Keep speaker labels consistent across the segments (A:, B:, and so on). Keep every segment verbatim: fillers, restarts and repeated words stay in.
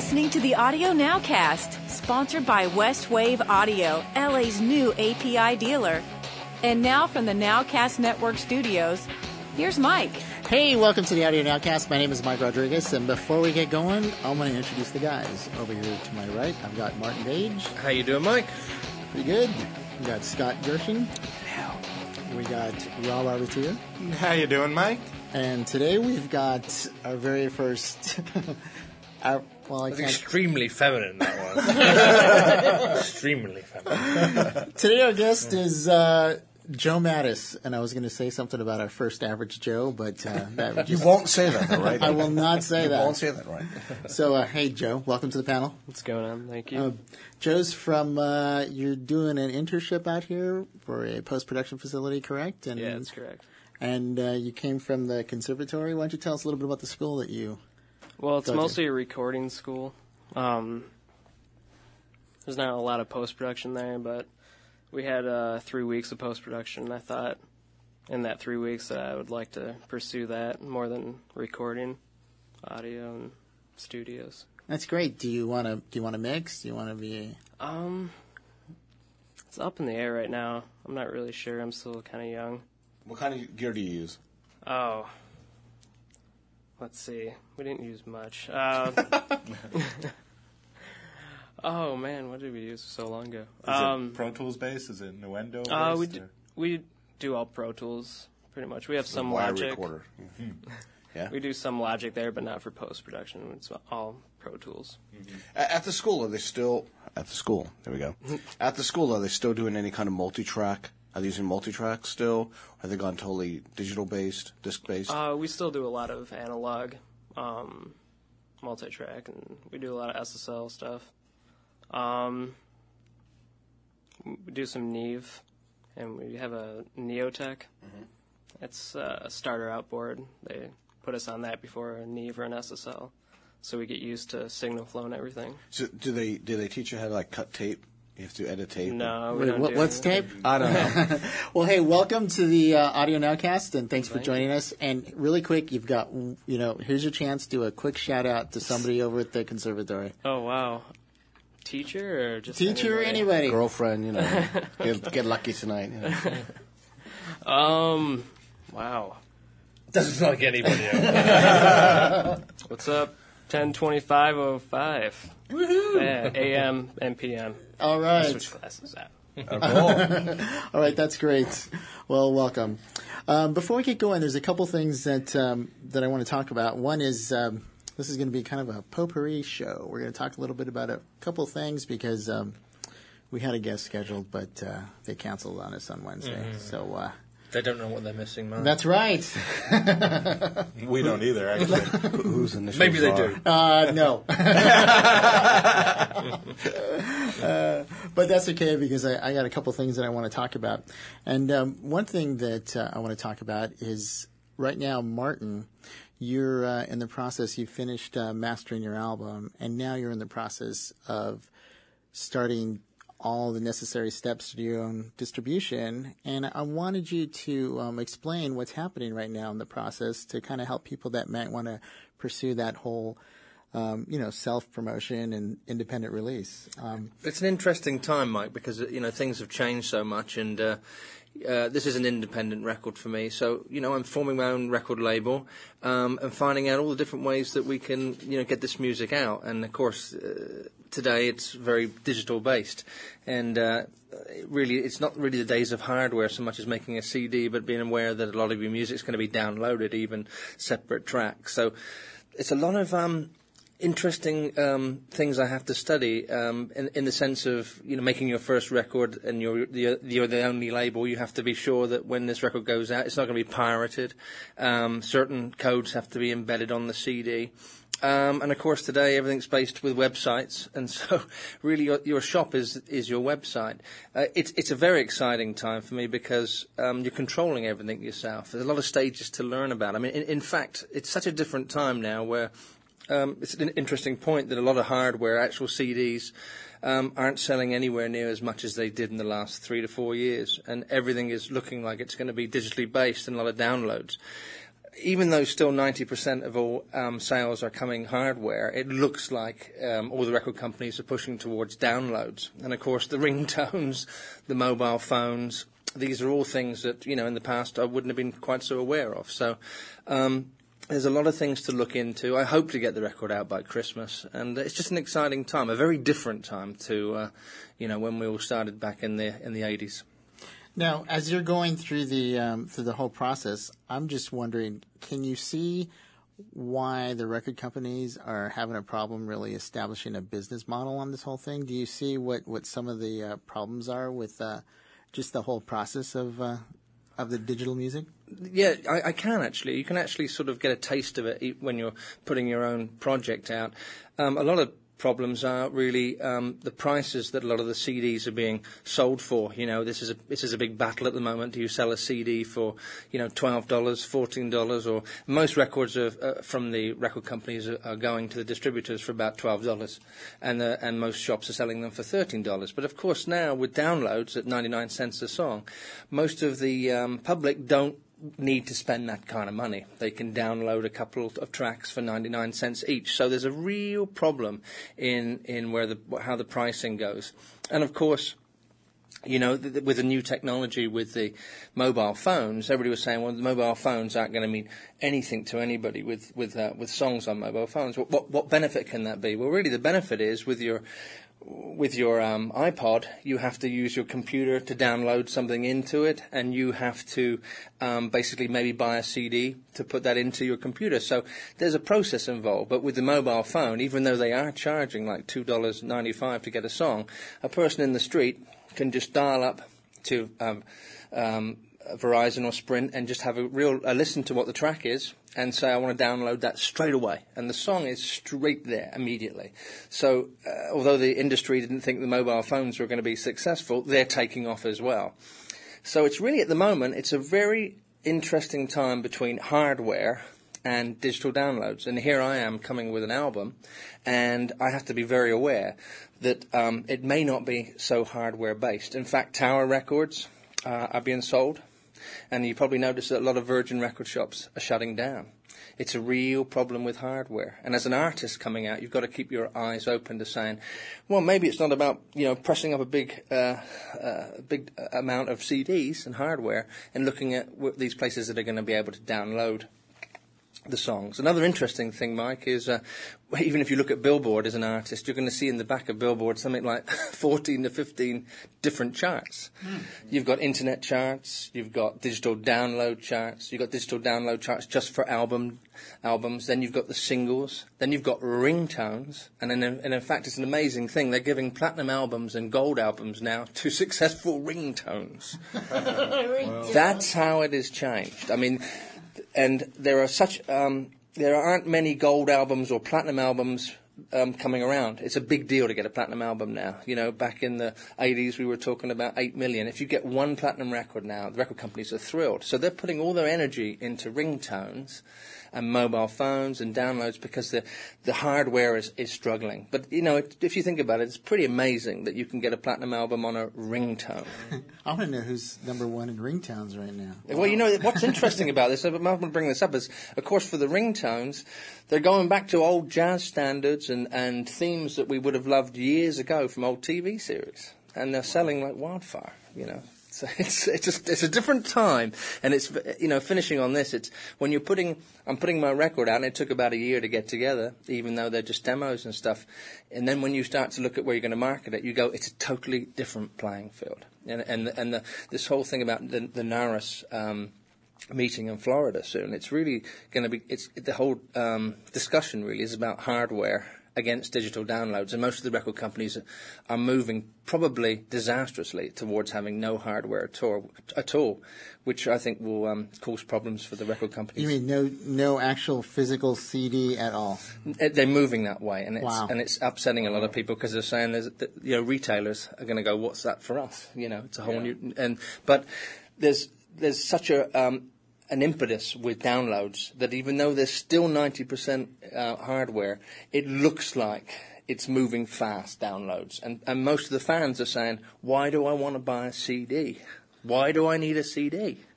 A: listening to the Audio Nowcast, sponsored by Westwave Audio, L A's new A P I dealer. And now from the Nowcast Network studios, here's Mike.
B: Hey, welcome to the Audio Nowcast. My name is Mike Rodriguez, and before we get going, I want to introduce the guys. Over here to my right, I've got Martin Gage.
C: How you doing, Mike?
B: Pretty good. We got Scott Gershon. We got Rob Arbittia.
D: How you doing, Mike?
B: And today we've got our very first... our, well, I
C: That's
B: can't...
C: extremely feminine, that was. Extremely feminine.
B: Today our guest is uh, Joe Mattis, and I was going to say something about our first average Joe, but uh, that would just...
E: You won't say that, though, right?
B: I will not say
E: you
B: that.
E: You won't say that, right?
B: So, uh, hey, Joe, welcome to the panel.
F: What's going on? Thank you.
B: Uh, Joe's from, uh, you're doing an internship out here for a post-production facility, correct? And,
F: yeah, that's correct.
B: And uh, you came from the conservatory. Why don't you tell us a little bit about the school that you...
F: Well, it's mostly a recording school. Um, there's not a lot of post-production there, but we had uh, three weeks of post-production, and I thought in that three weeks that I would like to pursue that more than recording audio and studios.
B: That's great. Do you want to do you want to mix? Do you want to be...
F: Um, it's up in the air right now. I'm not really sure. I'm still kind of young.
E: What kind of gear do you use?
F: Oh, let's see. We didn't use much. Uh, oh man, what did we use so long ago?
D: Is
F: um,
D: it Pro Tools based? Is it Nuendo based?
F: Uh, we do, we do all Pro Tools pretty much. We have
E: It's
F: some
E: a wire
F: Logic.
E: recorder. Mm-hmm. Yeah.
F: We do some Logic there, but not for post production. It's all Pro Tools.
E: Mm-hmm. At the school, are they still at the school? There we go. At the school, are they still doing any kind of multi-track? Are they using multi-track still? Or have they gone totally digital-based, disc-based?
F: Uh, we still do a lot of analog, um, multi-track, and we do a lot of S S L stuff. Um, we do some Neve, and we have a Neotech. Mm-hmm. It's a starter outboard. They put us on that before a Neve or an S S L, so we get used to signal flow and everything.
E: So do they do they teach you how to like cut tape? You have to edit tape?
F: No, we
B: Wait,
F: don't
B: what,
F: do
B: what's tape?
E: I don't know.
B: Well, hey, welcome to the uh, Audio Nowcast, and thanks for
F: Thank
B: joining
F: you.
B: us. And really quick, you've got, you know, here's your chance to do a quick shout-out to somebody over at the conservatory.
F: Oh, wow. Teacher or just
B: Teacher or
F: anybody?
B: anybody?
E: Girlfriend, you know. get, get lucky tonight. You know.
F: Um, wow.
C: Doesn't sound like anybody else.
F: What's up? ten twenty-five oh five.
B: Woohoo!
F: Yeah, A M and P M.
B: All right.
F: Switch classes out.
B: All right, that's great. Well, welcome. Um, before we get going, there's a couple things that um, that I want to talk about. One is um, this is going to be kind of a potpourri show. We're going to talk a little bit about a couple things because um, we had a guest scheduled, but uh, they canceled on us on Wednesday. Mm-hmm. So uh,
C: they don't know what they're missing, man.
B: That's right.
D: We don't either, actually.
E: Who's initials
C: Maybe they
E: are.
C: do.
B: Uh, no. uh, but that's okay because I, I got a couple things that I want to talk about. And um, one thing that uh, I want to talk about is right now, Martin, you're uh, in the process, you finished uh, mastering your album, and now you're in the process of starting all the necessary steps to do your own distribution. And I wanted you to um, explain what's happening right now in the process to kind of help people that might want to pursue that whole, um, you know, self-promotion and independent release. Um,
C: it's an interesting time, Mike, because, you know, things have changed so much, and uh, uh, this is an independent record for me. So, you know, I'm forming my own record label um, and finding out all the different ways that we can, you know, get this music out. And, of course, uh, today it's very digital based, and uh, really it's not really the days of hardware so much as making a C D, but being aware that a lot of your music's going to be downloaded, even separate tracks. So it's a lot of um, interesting um, things I have to study um, in, in the sense of, you know, making your first record and you're the, you're the only label. You have to be sure that when this record goes out, it's not going to be pirated. Um, certain codes have to be embedded on the C D. Um, and of course today everything's based with websites, and so really your, your shop is is your website. Uh, it's it's a very exciting time for me because um, you're controlling everything yourself. There's a lot of stages to learn about. I mean, in, in fact, it's such a different time now where um, it's an interesting point that a lot of hardware, actual C Ds, um, aren't selling anywhere near as much as they did in the last three to four years, and everything is looking like it's going to be digitally based and a lot of downloads. even though still ninety percent of all um, sales are coming hardware, it looks like um, all the record companies are pushing towards downloads. And, of course, the ringtones, the mobile phones, these are all things that, you know, in the past I wouldn't have been quite so aware of. So um, there's a lot of things to look into. I hope to get the record out by Christmas. And it's just an exciting time, a very different time to, uh, you know, when we all started back in the in the eighties.
B: Now, as you're going through the um, through the whole process, I'm just wondering, can you see why the record companies are having a problem really establishing a business model on this whole thing? Do you see what, what some of the uh, problems are with uh, just the whole process of uh, of the digital music?
C: Yeah, I, I can actually. You can actually sort of get a taste of it when you're putting your own project out. Um, a lot of problems are really um, the prices that a lot of the C Ds are being sold for. You know, this is a this is a big battle at the moment. Do you sell a C D for, you know, twelve dollars, fourteen dollars, or most records are, uh, from the record companies are, are going to the distributors for about twelve dollars, and uh, and most shops are selling them for thirteen dollars. But of course now with downloads at ninety-nine cents a song, most of the um, public don't need to spend that kind of money. They can download a couple of tracks for ninety-nine cents each. So there's a real problem in in where the how the pricing goes. And of course, you know, th- th- with the new technology, with the mobile phones, everybody was saying, well, the mobile phones aren't going to mean anything to anybody with with uh, with songs on mobile phones. What, what what benefit can that be? Well, really, the benefit is with your With your um, iPod, you have to use your computer to download something into it, and you have to um, basically maybe buy a C D to put that into your computer. So there's a process involved. But with the mobile phone, even though they are charging like two dollars and ninety-five cents to get a song, a person in the street can just dial up to um, um, Verizon or Sprint and just have a real a listen to what the track is, and say, I want to download that straight away. And the song is straight there immediately. So uh, although the industry didn't think the mobile phones were going to be successful, they're taking off as well. So it's really, at the moment, it's a very interesting time between hardware and digital downloads. And here I am coming with an album, and I have to be very aware that um, it may not be so hardware-based. In fact, Tower Records uh, are being sold. And you probably notice that a lot of Virgin record shops are shutting down. It's a real problem with hardware. And as an artist coming out, you've got to keep your eyes open to saying, well, maybe it's not about, you know, pressing up a big, uh, uh, big amount of C Ds and hardware and looking at w- these places that are going to be able to download the songs. Another interesting thing, Mike, is uh, even if you look at Billboard as an artist, you're going to see in the back of Billboard something like fourteen to fifteen different charts. Mm. You've got internet charts, you've got digital download charts, you've got digital download charts just for album albums, then you've got the singles, then you've got ringtones, and, then, and in fact it's an amazing thing, they're giving platinum albums and gold albums now to successful ringtones. Wow. That's how it has changed. I mean, and there are such um, there aren't many gold albums or platinum albums um, coming around. It's a big deal to get a platinum album now. You know, back in the eighties, we were talking about eight million. If you get one platinum record now, the record companies are thrilled. So they're putting all their energy into ringtones and mobile phones and downloads because the the hardware is, is struggling. But, you know, it, if you think about it, it's pretty amazing that you can get a platinum album on a ringtone.
B: I want to know who's number one in ringtones right now.
C: Well, you know, what's interesting about this, I'm going to bring this up, is, of course, for the ringtones, they're going back to old jazz standards and, and themes that we would have loved years ago from old T V series. And they're selling like wildfire, you know. So it's it's just it's a different time, and it's, you know, finishing on this. It's when you're putting I'm putting my record out, and it took about a year to get together, even though they're just demos and stuff. And then when you start to look at where you're going to market it, you go, it's a totally different playing field. And and and the, this whole thing about the the NARAS um, meeting in Florida soon, it's really going to be it's the whole um, discussion really is about hardware against digital downloads, and most of the record companies are moving probably disastrously towards having no hardware at all, at all which I think will um, cause problems for the record companies.
B: You mean no no actual physical C D at all?
C: They're moving that way, and it's
B: wow.
C: and it's upsetting a lot of people because they're saying there's, you know, retailers are going to go, what's that for us? You know, it's a whole yeah. new and but there's there's such a um, an impetus with downloads that even though there's still ninety percent uh, hardware, it looks like it's moving fast, downloads. And, and most of the fans are saying, why do I want to buy a C D? Why do I need a C D?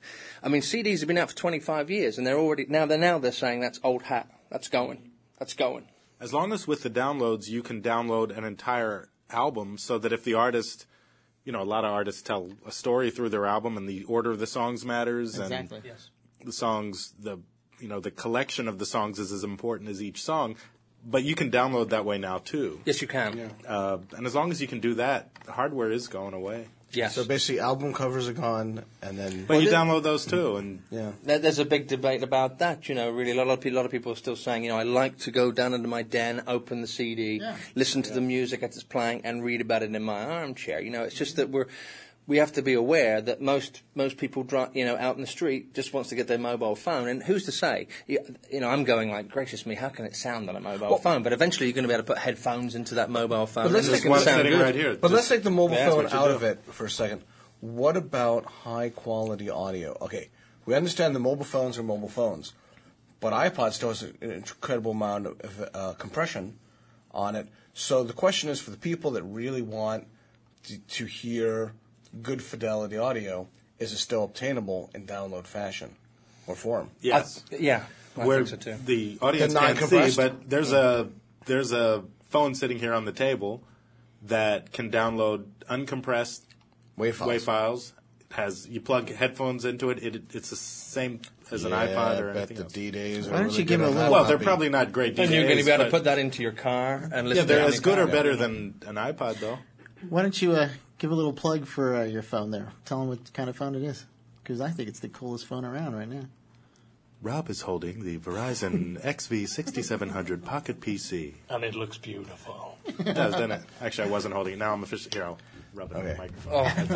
C: I mean, C Ds have been out for twenty-five years, and they're already now they're now they're saying that's old hat. That's going. That's going.
D: As long as with the downloads you can download an entire album, so that if the artist, you know, a lot of artists tell a story through their album, and the order of the songs matters,
B: Exactly.
D: and
C: Yes.
D: the songs, the you know, the collection of the songs is as important as each song. But you can download that way now too.
C: Yes, you can.
E: Yeah.
D: Uh, and as long as you can do that, the hardware is going away.
C: Yes.
E: So basically, album covers are gone, and then
D: But you
C: the-
D: download those too, and
E: yeah.
C: There- There's a big debate about that, you know, really. A lot of, pe- a lot of people are still saying, you know, I like to go down into my den, open the C D,
B: Yeah.
C: listen to the music as it's playing, and read about it in my armchair. You know, it's just that we're, we have to be aware that most most people, dri- you know, out in the street just wants to get their mobile phone. And who's to say? You, you know, I'm going like, gracious me, how can it sound on a mobile
E: Well-
C: phone? But eventually you're going to be able to put headphones into that mobile phone.
E: let's
C: and
E: take
C: it'll
D: one
C: sound
D: sitting
C: good.
D: right here.
E: But let's
D: Just-
E: take the mobile
D: that's
E: phone
D: what you
E: out
D: do.
E: of it for a second. What about high quality audio? Okay, we understand the mobile phones are mobile phones, but iPod still has an incredible amount of uh, compression on it. So the question is, for the people that really want to, to hear good fidelity audio, is it still obtainable in download fashion or form?
D: yes.
C: I, yeah, I
D: where
C: think so too.
D: the audience
E: The
D: can't see,
E: non-compressed?
D: but there's a there's a phone sitting here on the table that can download uncompressed
E: Wave files.
D: WAV files. It has you plug headphones into it. it it's the same as an iPod or
E: I bet
D: anything
E: the
D: else.
E: D-Days.
B: Why don't you give it a little-
D: Well, they're probably not great D Js.
C: And you're going to be able to
D: but-
C: put that into your car and listen
D: yeah,
C: to
D: they're
C: it on
D: as
C: your
D: good or
C: car.
D: better than an iPod, though.
B: Why don't you uh, give a little plug for uh, your phone there? Tell them what kind of phone it is. Because I think it's the coolest phone around right now.
D: Rob is holding the Verizon X V sixty-seven hundred Pocket P C.
G: And it looks beautiful.
D: It does, doesn't it? Actually, I wasn't holding it. Now I'm officially here. I'll rub it on the
E: Okay.
D: microphone.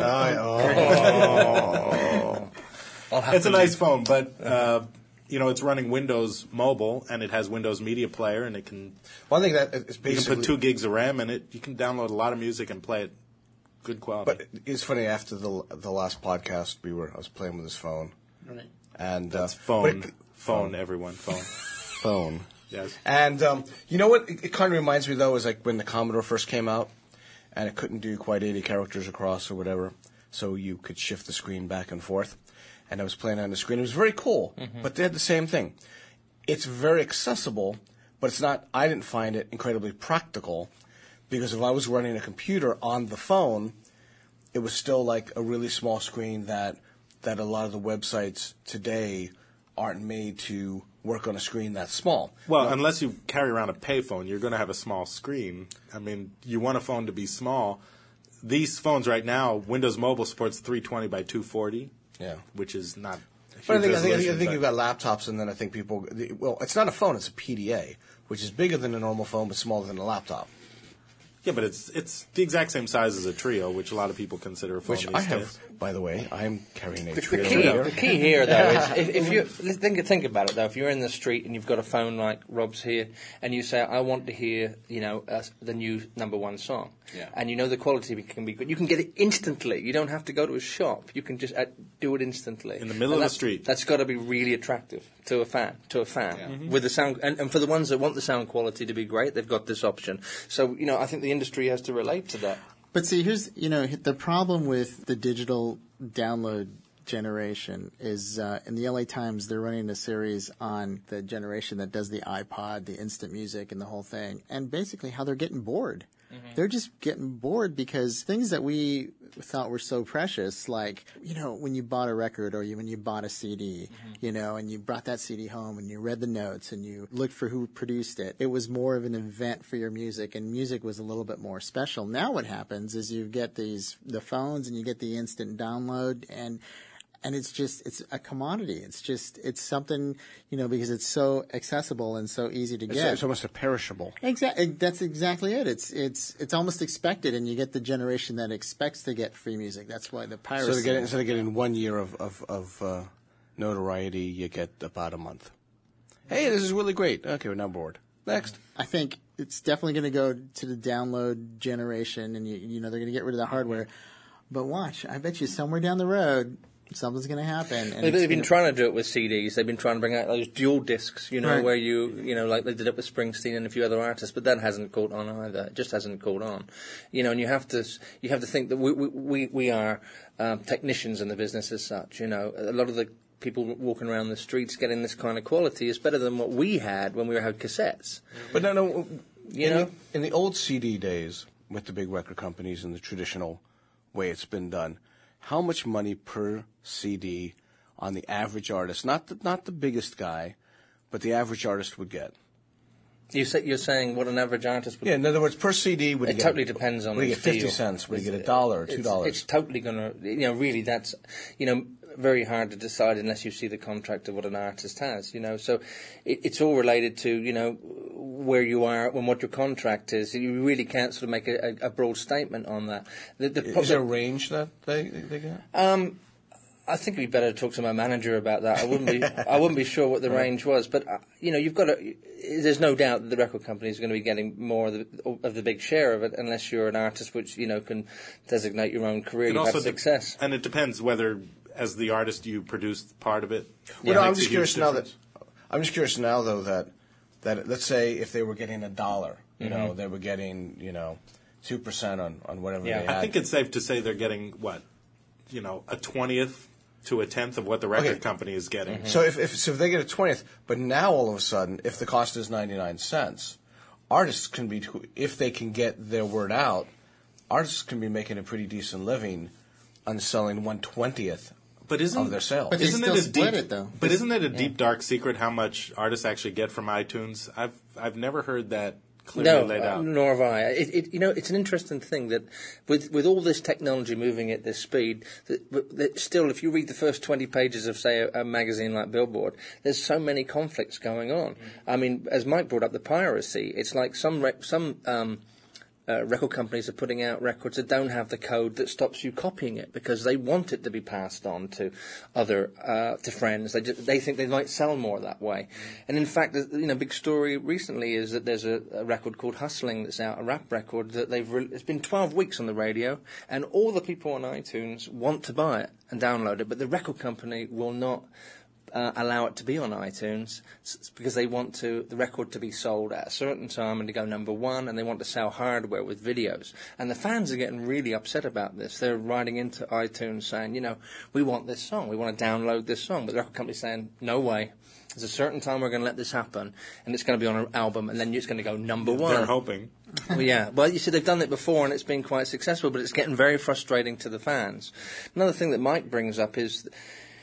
E: Oh,
C: I'll have
D: It's a
C: to
D: nice phone, but uh, you know it's running Windows Mobile, and it has Windows Media Player, and it can
E: well, I think that it's
D: you can
E: basically.
D: put two gigs of RAM in it. You can download a lot of music and play it good quality.
E: But it's funny. After the the last podcast, we were I was playing with his phone,
B: Right.
E: and
D: That's
E: uh,
D: phone,
E: but it-
D: phone, everyone, phone.
E: phone.
D: Yes.
E: And um, you know what? It, it kind of reminds me though, is like when the Commodore first came out, and it couldn't do quite eighty characters across or whatever, so you could shift the screen back and forth. And I was playing on the screen. It was very cool, but they had the same thing. It's very accessible, but it's not. I didn't find it incredibly practical, because if I was running a computer on the phone, it was still like a really small screen that that a lot of the websites today aren't made to work on a screen that small.
D: Well, unless you carry around a payphone, you're going to have a small screen. I mean, you want a phone to be small. These phones right now, Windows Mobile supports three twenty by two forty,
E: Yeah.
D: which is not. A
E: But I
D: huge
E: think, I think, I think, I
D: resolution,
E: think
D: but-
E: you've got laptops, and then I think people. the- Well, it's not a phone; it's a P D A, which is bigger than a normal phone, but smaller than a laptop.
D: Yeah, but it's it's the exact same size as a Trio, which a lot of people consider a phone
E: Which
D: these
E: I have,
D: days.
E: by the way. I'm carrying a
C: The
E: Trio
C: key,
E: here.
C: the key here, though, is if, if you think think about it, though, if you're in the street and you've got a phone like Rob's here, and you say, "I want to hear, you know, uh, the new number one song,"
E: Yeah.
C: and you know the quality can be good, you can get it instantly. You don't have to go to a shop. You can just uh, do it instantly
D: In the middle
C: And
D: of the
C: that's-
D: street.
C: That's got to be really attractive to a fan. To a fan,
E: Yeah.
D: Mm-hmm.
C: with the sound, and, and for the ones that want the sound quality to be great, they've got this option. So, you know, I think the industry has to relate to that.
B: But see, here's, you know, the problem with the digital download generation is uh, in the L A Times, they're running a series on the generation that does the iPod, the instant music, and the whole thing, and basically how they're getting bored. They're just getting bored because things that we thought were so precious, like, you know, when you bought a record or you, when you bought a C D, you know, and you brought that C D home and you read the notes and you looked for who produced it, it was more of an event for your music, and music was a little bit more special. Now what happens is you get these, the phones, and you get the instant download, and And it's just, it's a commodity. It's just, it's something, you know, because it's so accessible and so easy to
E: It's,
B: get.
E: it's almost a perishable.
B: Exactly. That's exactly it. It's it's it's almost expected, and you get the generation that expects to get free music. That's why the piracy.
E: So to get, instead of getting one year of of, of uh, notoriety, you get about a month. Hey, this is really great. Okay, we're now bored. Next.
B: I think it's definitely going to go to the download generation, and you you know they're going to get rid of the hardware. But watch, I bet you somewhere down the road, something's going to happen. And
C: They've,
B: it's
C: they've been
B: gonna-
C: trying to do it with C Ds. They've been trying to bring out those dual discs, you know,
B: Right.
C: where you, you know, like they did it with Springsteen and a few other artists, but that hasn't caught on either. It just hasn't caught on, you know. And you have to, you have to think that we we we, we are um, technicians in the business as such. You know, a lot of the people walking around the streets getting this kind of quality is better than what we had when we had cassettes.
E: But no, no,
C: You
E: in
C: know?
E: the, in the old C D days with the big record companies and the traditional way it's been done, how much money per C D on the average artist, not the, not the biggest guy, but the average artist would get?
C: You say, you're saying what an average artist would...
E: Yeah, in other words, per C D, would
C: It
E: he get,
C: totally depends on
E: would he
C: the
E: get fifty
C: deal.
E: cents? Would he get a dollar or two dollars?
C: It's, it's totally going to, you know, really that's, you know, very hard to decide unless you see the contract of what an artist has, you know. So it, it's all related to, you know, where you are and what your contract is. You really can't sort of make a, a, a broad statement on that. The, the,
E: Is there a range that they, they get?
C: Um, I think it'd be better to talk to my manager about that. I wouldn't be. I wouldn't be sure what the range was, but uh, you know, you've got to. There's no doubt that the record company is going to be getting more of the, of the big share of it, unless you're an artist, which you know can designate your own career.
D: It
C: You've
D: also
C: had success,
D: de- and it depends whether, as the artist, you produced part of it.
E: Well, no, I'm
D: Makes a
E: just
D: huge
E: curious now that
D: difference.
E: I'm just curious now though that that let's say if they were getting a dollar, you
C: Mm-hmm.
E: know, they were getting you know two percent on on whatever
C: Yeah.
E: they had.
D: I think it's safe to say they're getting what, you know, a twentieth to a tenth of what the record
E: Okay.
D: company is getting.
C: Mm-hmm.
E: So if, if so if they get a twentieth, but now all of a sudden, if the cost is ninety nine cents, artists can be if they can get their word out, artists can be making a pretty decent living on selling one twentieth
D: But isn't
E: of their sales.
B: But they
D: isn't
B: still
D: it a
B: split
D: deep,
B: it, though.
D: But isn't it a deep dark secret how much artists actually get from iTunes? I've I've never heard that clearly
C: no,
D: laid
C: uh,
D: out.
C: nor have I. It, it, you know, it's an interesting thing that with with all this technology moving at this speed, that, but that still, if you read the first twenty pages of, say, a, a magazine like Billboard, there's so many conflicts going on. I mean, as Mike brought up, the piracy. It's like some rec- some. Um, Uh, record companies are putting out records that don't have the code that stops you copying it because they want it to be passed on to other uh, to friends. They just, they think they might sell more that way. And in fact, the you know, big story recently is that there's a, a record called Hustling that's out, a rap record that they've. Re- it's been twelve weeks on the radio, and all the people on iTunes want to buy it and download it, but the record company will not. Uh, allow it to be on iTunes s- because they want to the record to be sold at a certain time and to go number one, and they want to sell hardware with videos. And the fans are getting really upset about this. They're writing into iTunes saying, you know, we want this song, we want to download this song, but the record company's saying, no way. There's a certain time we're going to let this happen, and it's going to be on an album, and then it's going to go number one.
D: They're hoping.
C: Well, yeah. Well, you see, they've done it before, and it's been quite successful, but it's getting very frustrating to the fans. Another thing that Mike brings up is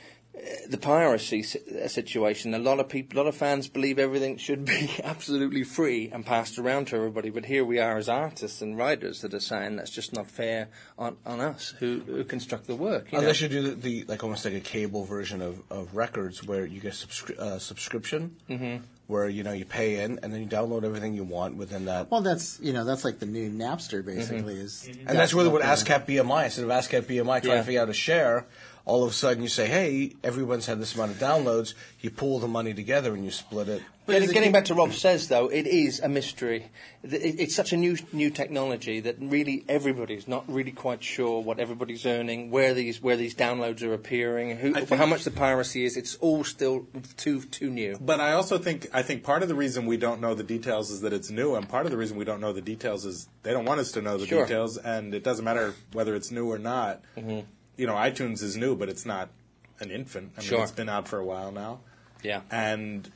C: the piracy situation. A lot of people, a lot of fans believe everything should be absolutely free and passed around to everybody. But here we are as artists and writers that are saying that's just not fair on, on us who, who construct the work. You
E: Unless
C: know?
E: you do the, the like almost like a cable version of, of records where you get a subscri- uh, subscription, mm-hmm. where you know you pay in and then you download everything you want within that.
B: Well, that's you know that's like the new Napster basically is,
E: And that's really what
B: what
E: ASCAP B M I, instead of ASCAP B M I trying
C: Yeah.
E: to figure out a share, all of a sudden you say, hey, everyone's had this amount of downloads, you pool the money together and you split it.
C: But getting back to Rob says, though, it is a mystery. It- It's such a new new technology that really everybody's not really quite sure what everybody's earning, where these where these downloads are appearing, who,
D: I
C: for
D: think-
C: how much the piracy is. It's all still too too new.
D: But I also think I think part of the reason we don't know the details is that it's new, and part of the reason we don't know the details is they don't want us to know the
C: Sure.
D: details, and it doesn't matter whether it's new or not. Mm-hmm. You know, iTunes is new, but it's not an infant. I mean,
C: Sure.
D: it's been out for a while now,
C: Yeah.
D: and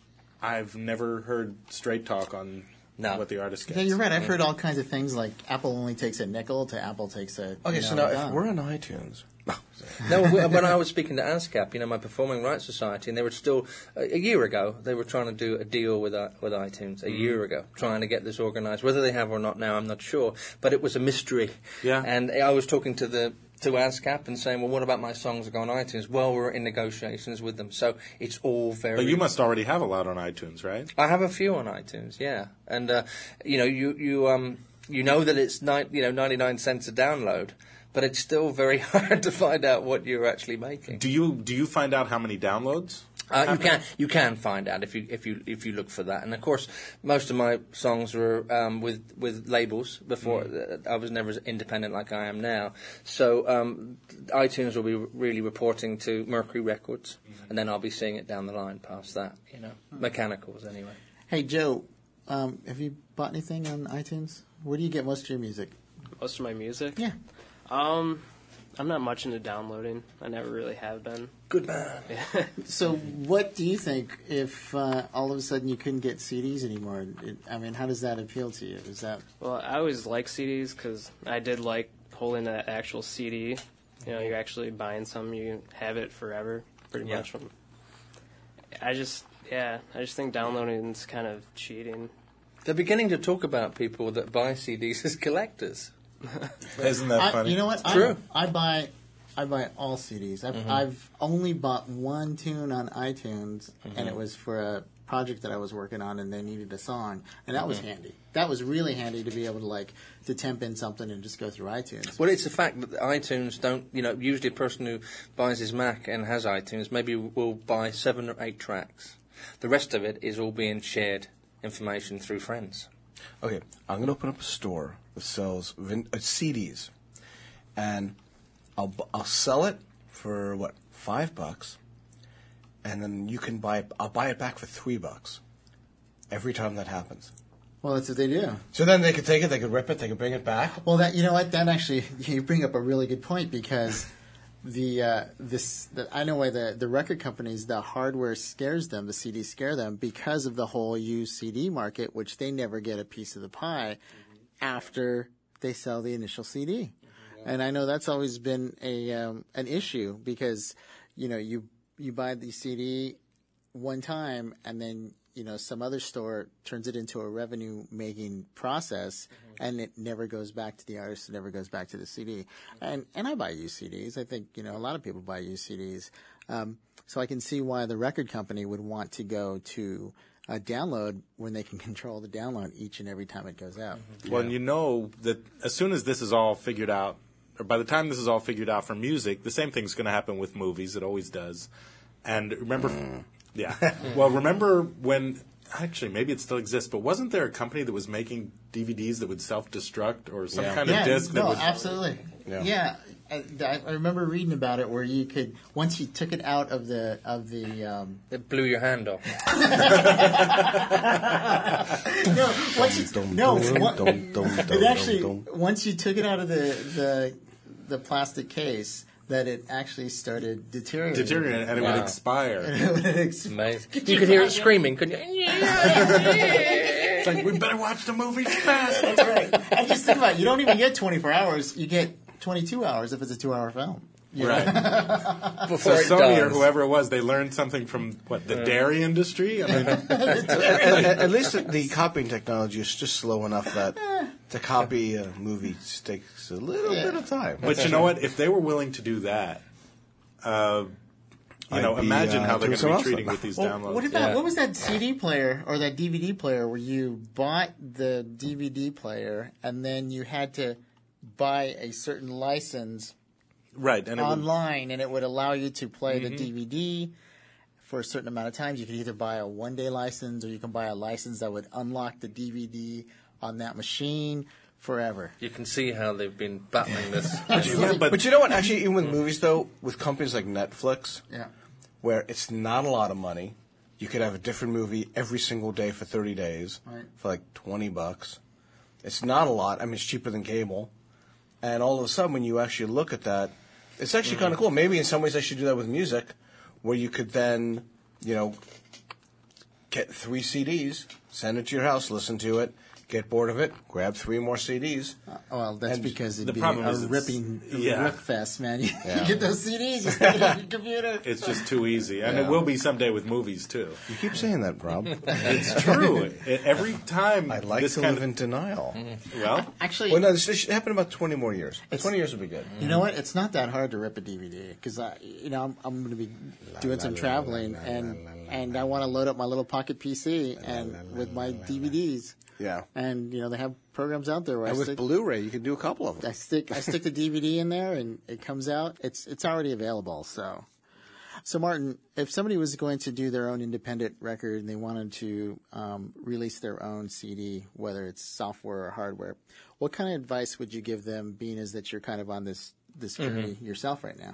D: I've never heard straight talk on
C: No.
D: what the artist gets.
B: Yeah, you're right. I've heard all kinds of things like Apple only takes a nickel to Apple takes a.
E: Okay,
B: you
E: so
B: know,
E: now
B: dime.
E: if we're on iTunes,
C: No, wh- when I was speaking to ASCAP, you know, my Performing Rights Society, and they were still a, a year ago. They were trying to do a deal with uh, with iTunes a year ago, trying to get this organised. Whether they have or not now, I'm not sure. But it was a mystery.
D: Yeah.
C: And I was talking to the to ASCAP and saying, well, what about my songs that go on iTunes? Well, we're in negotiations with them, so it's all very.
D: But you must already have a lot on iTunes, right?
C: I have a few on iTunes, yeah, and uh, you know, you you um you know that it's nine, you know, ninety-nine cents a download, but it's still very hard to find out what you're actually making.
D: Do you do you find out how many downloads?
C: Uh, you can you can find out if you if you if you look for that, and of course most of my songs were um, with with labels before. Mm. I was never as independent like I am now. So um, iTunes will be really reporting to Mercury Records, mm-hmm. and then I'll be seeing it down the line past that. You know, mm. mechanicals anyway.
B: Hey Joe, um, have you bought anything on iTunes? Where do you get most of your music?
F: Most of my music?
B: Yeah.
F: Um, I'm not much into downloading. I never really have been.
C: Good man.
B: So, what do you think if uh, all of a sudden you couldn't get C Ds anymore? It, I mean, how does that appeal to you? Is that
F: Well, I always like C Ds because I did like holding that actual C D. You know, you're actually buying something, you have it forever, pretty
C: Yeah.
F: much. I just, yeah, I just think downloading is kind of cheating.
C: They're beginning to talk about people that buy C Ds as collectors.
D: Isn't that
B: I,
D: funny?
B: you know what? I,
C: true.
B: I buy, I buy all C Ds. I've,
C: Mm-hmm.
B: I've only bought one tune on iTunes,
C: Mm-hmm.
B: and it was for a project that I was working on, and they needed a song, and that was
C: Mm-hmm.
B: handy. That was really handy to be able to like to temp in something and just go through iTunes.
C: Well, it's the fact that iTunes don't, you know, usually a person who buys his Mac and has iTunes maybe will buy seven or eight tracks. The rest of it is all being shared information through friends.
E: Okay, I'm going to open up a store that sells vin- uh, C Ds, and I'll bu- I'll sell it for what five bucks, and then you can buy it, I'll buy it back for three bucks every time that happens.
B: Well, that's what they do.
E: So then they could take it, they could rip it, they could bring it back.
B: Well, that you know what? That actually you bring up a really good point because the uh, this the, I know why the the record companies the hardware scares them, the C Ds scare them because of the whole used C D market, which they never get a piece of the pie after they sell the initial C D. And I know that's always been a um, an issue because you know you you buy the C D one time and then you know some other store turns it into a revenue making process and it never goes back to the artist, it never goes back to the C D. And and I buy used C Ds. I think you know a lot of people buy used C Ds. Um, so I can see why the record company would want to go to a download when they can control the download each and every time it goes out.
D: Well, you know that as soon as this is all figured out, or by the time this is all figured out for music, the same thing's going to happen with movies. It always does. And remember, yeah. Well, remember when, actually, maybe it still exists, but wasn't there a company that was making D V Ds that would self-destruct or some
E: Yeah.
D: kind
B: Yeah,
D: of disc that
B: no,
D: would...
B: absolutely.
E: Yeah.
B: Yeah, I, I remember reading about it where you could once you took it out of the of the um,
C: It blew your hand off.
B: no once you,
E: Dum,
B: no
E: dum,
B: one-
E: dum, dum,
B: it
E: dum,
B: actually
E: dum.
B: once you took it out of the the the plastic case that it actually started deteriorating.
D: Deteriorating, and it
C: Wow.
D: would expire.
B: It would ex-
C: Amazing.
B: Could
C: You
B: you
C: could hear it
B: imagine?
C: screaming, couldn't you?
D: It's like, we better watch the movie fast.
B: That's right. And just think about it, you don't even get twenty-four hours. You get twenty-two hours if it's a two-hour film. You know?
D: Right.
C: Before
D: So
C: it
D: Sony or
C: does.
D: whoever it was, they learned something from, what, the dairy industry? I mean,
E: at, at- at least the, the copying technology is just slow enough that to copy a movie takes a little
B: Yeah.
E: bit of time.
D: but you know what? If they were willing to do that, uh, you know,
E: I'd be,
D: imagine
E: uh,
D: how they're
E: doing
D: going to be
E: something
D: treating
E: else.
D: with these
B: Well,
D: downloads.
B: what about
C: Yeah.
B: what was that C D player or that D V D player where you bought the D V D player and then you had to buy a certain license
D: Right, and it would,
B: online and it would allow you to play the D V D for a certain amount of times. You could either buy a one day license or you can buy a license that would unlock the D V D on that machine forever.
C: You can see how they've been battling this.
D: yeah, but,
E: But you know what? Actually, even with movies, though, with companies like Netflix,
B: Yeah.
E: where it's not a lot of money, you could have a different movie every single day for thirty days
B: Right.
E: for like twenty bucks. It's not a lot. I mean, it's cheaper than cable. And all of a sudden, when you actually look at that, it's actually kind of cool. Maybe in some ways, I should do that with music, where you could then, you know, get three C Ds, send it to your house, listen to it, get bored of it, grab three more C Ds.
B: Well, that's
E: And
B: because it'd
D: the
B: be
D: problem
B: a
D: is it's-
B: ripping
D: yeah.
B: rip fest, man. You,
E: Yeah.
B: you get those C Ds, you stick it on your computer.
D: it's just too easy. And
E: Yeah.
D: it will be someday with movies, too.
E: You keep saying that, Rob.
D: It's true. It- every time
E: I like
D: this
E: to
D: kind
E: live
D: of,
E: in denial.
D: well,
B: Actually,
E: Well, no, this, this should happen in about twenty more years. twenty years would be good.
B: you know what? It's not that hard to rip a D V D because I, you know, I'm, I'm going to be doing some traveling and and I want to load up my little pocket P C and with my D V Ds.
E: Yeah.
B: And you know they have programs out there where
E: And
B: I
E: with
B: stick,
E: Blu-ray, you can do a couple of them.
B: I stick I stick the D V D in there and it comes out. It's it's already available. So, so Martin, if somebody was going to do their own independent record and they wanted to um, release their own C D, whether it's software or hardware, what kind of advice would you give them? Being as that you're kind of on this this journey yourself right now.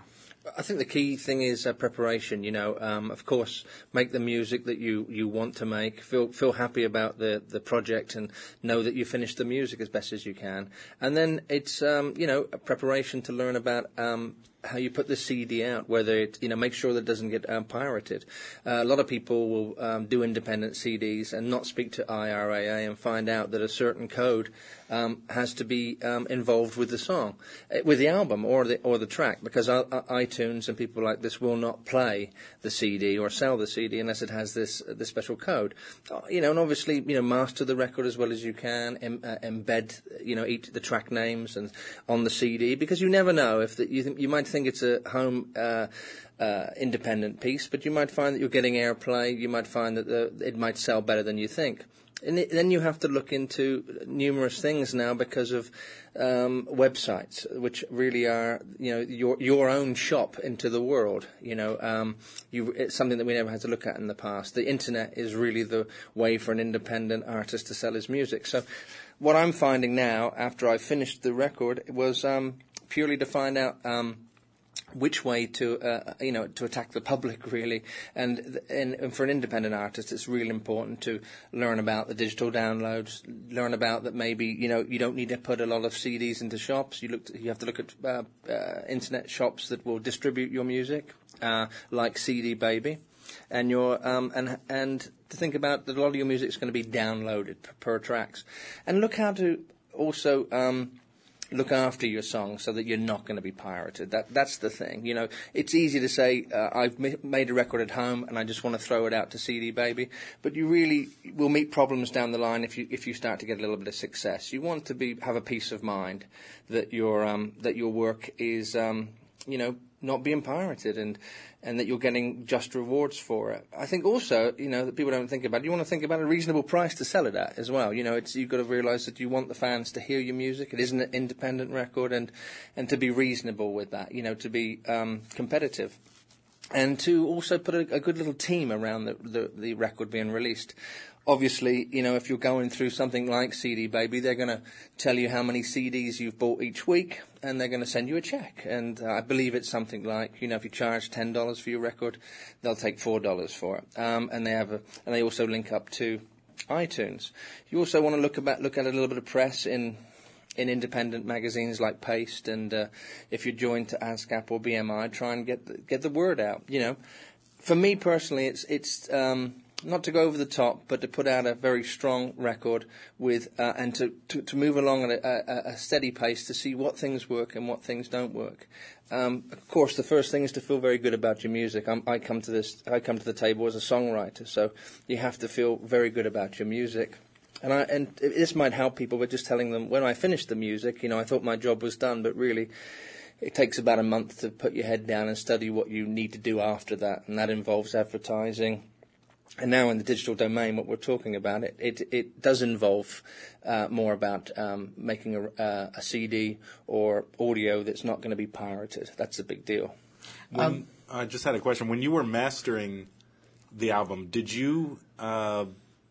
C: I think the key thing is uh, preparation. You know, um, of course, make the music that you, you want to make. Feel feel happy about the, the project, and know that you finished the music as best as you can. And then it's um, you know a preparation to learn about um, how you put the C D out. Whether it you know make sure that it doesn't get um, pirated. Uh, a lot of people will um, do independent C Ds and not speak to I R A A and find out that a certain code um, has to be um, involved with the song, uh, with the album or the or the track, because I, I, iTunes and people like this will not play the C D or sell the C D unless it has this uh, this special code. Uh, you know, and obviously, you know, master the record as well as you can, em, uh, embed, you know, each the track names and on the C D, because you never know if the, you th- you might think it's a home uh, uh, independent piece, but you might find that you're getting airplay. You might find that the, it might sell better than you think. And it, then you have to look into numerous things now because of um, websites, which really are, you know, your your own shop into the world. You know, um, you, it's something that we never had to look at in the past. The internet is really the way for an independent artist to sell his music. So, what I'm finding now, after I finished the record, was um, purely to find out. Um, which way to, uh, you know, to attack the public, really. And, and, and for an independent artist, it's really important to learn about the digital downloads, learn about that maybe, you know, you don't need to put a lot of C Ds into shops. You look, to, you have to look at uh, uh, internet shops that will distribute your music, uh, like C D Baby. And your um, and and to think about that a lot of your music is going to be downloaded per, per tracks. And look how to also... Um, look after your songs so that you're not going to be pirated. That that's the thing. You know, it's easy to say uh, I've ma- made a record at home and I just want to throw it out to C D Baby, but you really will meet problems down the line if you if you start to get a little bit of success. You want to be have a peace of mind that your um that your work is um you know not being pirated, and and that you're getting just rewards for it. I think also, you know, that people don't think about it. You want to think about a reasonable price to sell it at as well. You know, it's you've got to realise that you want the fans to hear your music. It is an independent record, and and to be reasonable with that. You know, to be um, competitive. And to also put a, a good little team around the, the, the record being released. Obviously, you know, if you're going through something like C D Baby, they're going to tell you how many C Ds you've bought each week, and they're going to send you a check. And uh, I believe it's something like, you know, if you charge ten dollars for your record, they'll take four dollars for it. Um, and they have a, and they also link up to iTunes. You also want to look about look at a little bit of press in in independent magazines like Paste, and uh, if you're joined to ASCAP or B M I, try and get the, get the word out. You know, for me personally, it's it's. Um, Not to go over the top, but to put out a very strong record with, uh, and to, to, to move along at a, a, a steady pace to see what things work and what things don't work. Um, of course, the first thing is to feel very good about your music. I'm, I come to this, I come to the table as a songwriter, so you have to feel very good about your music. And I, and this might help people by just telling them, when I finished the music, you know, I thought my job was done, but really, it takes about a month to put your head down and study what you need to do after that, and that involves advertising. And now in the digital domain, what we're talking about, it it, it does involve uh, more about um, making a, uh, a C D or audio that's not going to be pirated. That's a big deal.
D: When,
B: Um,
D: I just had a question. When you were mastering the album, did you uh,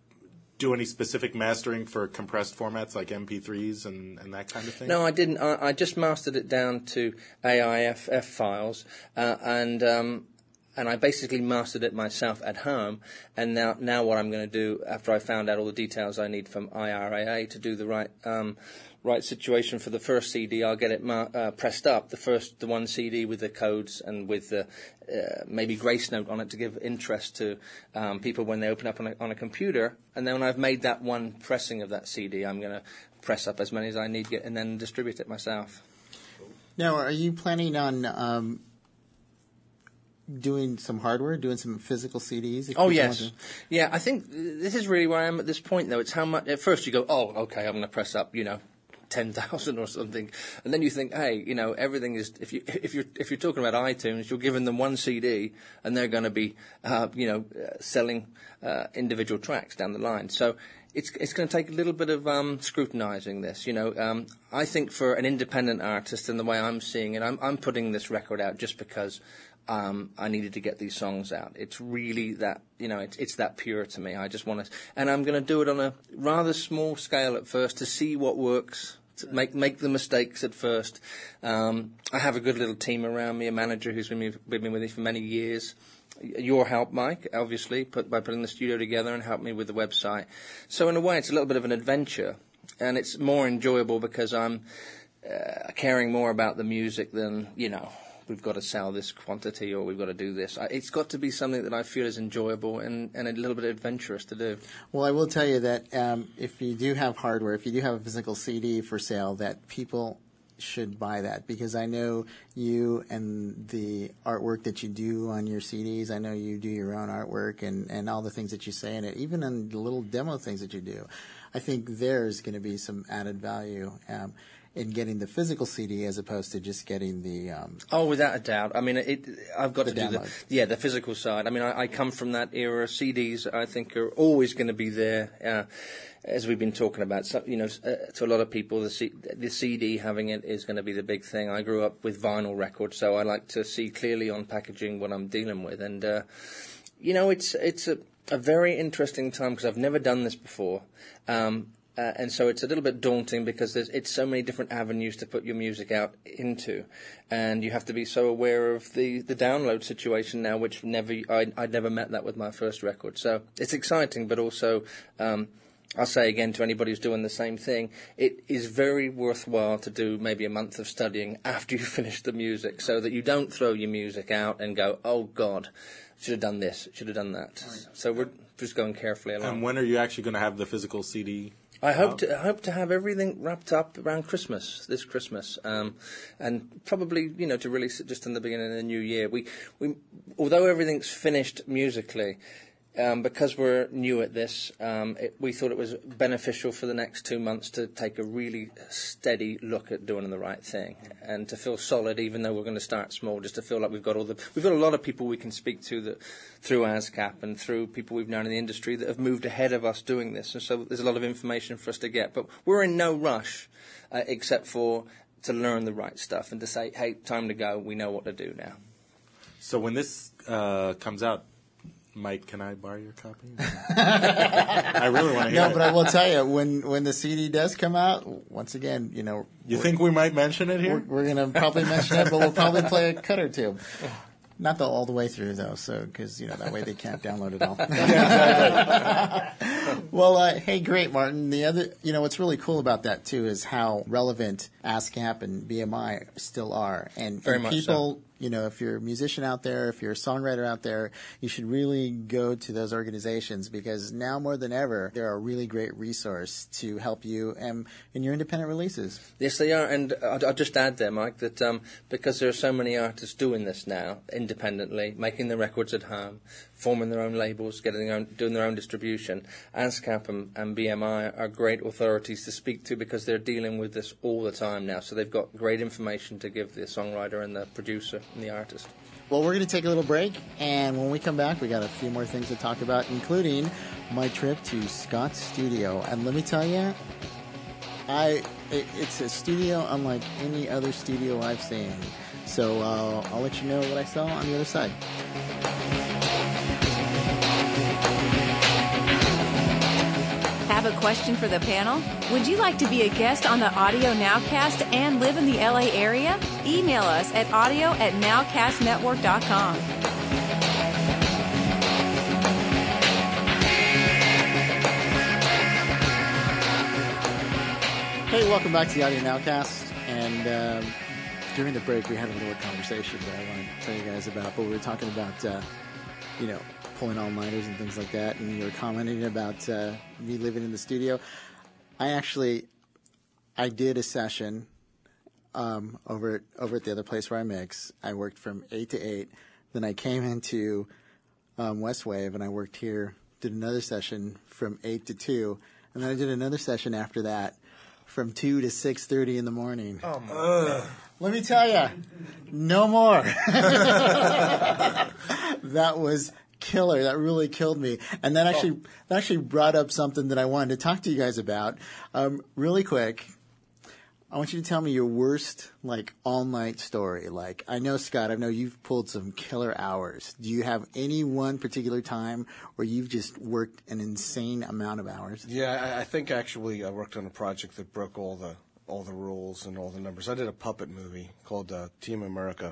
D: do any specific mastering for compressed formats like M P threes and, and that kind of thing?
C: No, I didn't. I, I just mastered it down to A I F F files, uh, and um, and I basically mastered it myself at home. And now, now what I'm going to do, after I found out all the details I need from I R A A to do the right um, right situation for the first C D, I'll get it ma- uh, pressed up, the first, the one C D with the codes and with the uh, maybe Grace Note on it to give interest to um, people when they open up on a, on a computer. And then when I've made that one pressing of that C D, I'm going to press up as many as I need get, and then distribute it myself.
B: Now, are you planning on um, doing some hardware, doing some physical C Ds?
C: Oh, yes. Yeah, I think this is really where I am at this point, though. It's how much... At first you go, oh, okay, I'm going to press up, you know, ten thousand or something. And then you think, hey, you know, everything is... If, you, if, you're, if you're talking about iTunes, you're giving them one C D, and they're going to be, uh, you know, uh, selling uh, individual tracks down the line. So it's it's going to take a little bit of um, scrutinizing this, you know. Um, I think for an independent artist, and the way I'm seeing it, I'm, I'm putting this record out just because... Um, I needed to get these songs out. It's really that, you know, it's, it's that pure to me. I just want to, and I'm going to do it on a rather small scale at first to see what works, to make make the mistakes at first. Um, I have a good little team around me, a manager who's been with me, been with me for many years. Your help, Mike, obviously, put, by putting the studio together and helped me with the website. So in a way, it's a little bit of an adventure, and it's more enjoyable because I'm uh, caring more about the music than, you know, we've got to sell this quantity or we've got to do this. I, it's got to be something that I feel is enjoyable and, and a little bit adventurous to do.
B: Well, I will tell you that um, if you do have hardware, if you do have a physical C D for sale, that people should buy that, because I know you and the artwork that you do on your C Ds. I know you do your own artwork and, and all the things that you say in it, even on the little demo things that you do. I think there's going to be some added value um, in getting the physical C D as opposed to just getting the. Um,
C: oh, without a doubt. I mean, it, I've got
B: the
C: to do
B: download.
C: the yeah the physical side. I mean, I, I come from that era. C Ds, I think, are always going to be there. Uh, As we've been talking about, so, you know, uh, to a lot of people, the, C- the C D having it is going to be the big thing. I grew up with vinyl records, so I like to see clearly on packaging what I'm dealing with. And, uh, you know, it's it's a, a very interesting time because I've never done this before. Um, uh, and so it's a little bit daunting because there's it's so many different avenues to put your music out into. And you have to be so aware of the, the download situation now, which never I, I'd never met that with my first record. So it's exciting, but also... Um, I'll say again to anybody who's doing the same thing, it is very worthwhile to do maybe a month of studying after you finish the music so that you don't throw your music out and go, oh, God, should have done this, should have done that. So we're just going carefully along.
D: And when are you actually going to have the physical C D?
C: I hope
D: out?
C: to I hope to have everything wrapped up around Christmas, this Christmas, um, and probably, you know, to release it just in the beginning of the new year. We, we, although everything's finished musically, Um, because we're new at this, um, it, we thought it was beneficial for the next two months to take a really steady look at doing the right thing and to feel solid, even though we're going to start small, just to feel like we've got all the we've got a lot of people we can speak to that through ASCAP and through people we've known in the industry that have moved ahead of us doing this, and so there's a lot of information for us to get. But we're in no rush, uh, except for to learn the right stuff and to say, hey, time to go. We know what to do now.
D: So when this uh, comes out, Mike, can I borrow your copy? I really want to hear
B: no,
D: it.
B: but I will tell you, when, when the C D does come out, once again, you know...
D: You think we might mention it here?
B: We're, we're going to probably mention it, but we'll probably play a cut or two. Not the, all the way through, though, so because, you know, that way they can't download it all. Well, uh, hey, great, Martin. The other, you know, what's really cool about that, too, is how relevant ASCAP and B M I still are. And,
C: Very
B: and
C: much
B: people...
C: so.
B: You know, if you're a musician out there, if you're a songwriter out there, you should really go to those organizations because now more than ever, they're a really great resource to help you um, in your independent releases.
C: Yes, they are. And I'll, I'll just add there, Mike, that um, because there are so many artists doing this now independently, making the records at home, forming their own labels, getting their own, doing their own distribution, ASCAP and, and B M I are great authorities to speak to because they're dealing with this all the time now. So they've got great information to give the songwriter and the producer and the artist.
B: Well, we're going to take a little break, and when we come back, we got a few more things to talk about, including my trip to Scott's studio. And let me tell you, I it, it's a studio unlike any other studio I've seen. So uh, I'll let you know what I saw on the other side.
A: Have a question for the panel? Would you like to be a guest on the Audio Nowcast and live in the L A area? Email us at audio at nowcast network dot com.
B: Hey, welcome back to the Audio Nowcast. And um, during the break, we had a little conversation that I wanted to tell you guys about. But we were talking about, uh, you know, pulling all-nighters and things like that, and you were commenting about uh, me living in the studio. I actually, I did a session um, over at, over at the other place where I mix. I worked from eight to eight. Then I came into um, West Wave, and I worked here, did another session from eight to two, and then I did another session after that from two to six thirty in the morning.
C: Oh, my God.
B: Let me tell you, no more. That was killer. That really killed me. And that actually oh. that actually brought up something that I wanted to talk to you guys about. Um, really quick, I want you to tell me your worst, like, all-night story. Like, I know, Scott, I know you've pulled some killer hours. Do you have any one particular time where you've just worked an insane amount of hours?
E: Yeah, I, I think actually I worked on a project that broke all the all the rules and all the numbers. I did a puppet movie called uh, Team America,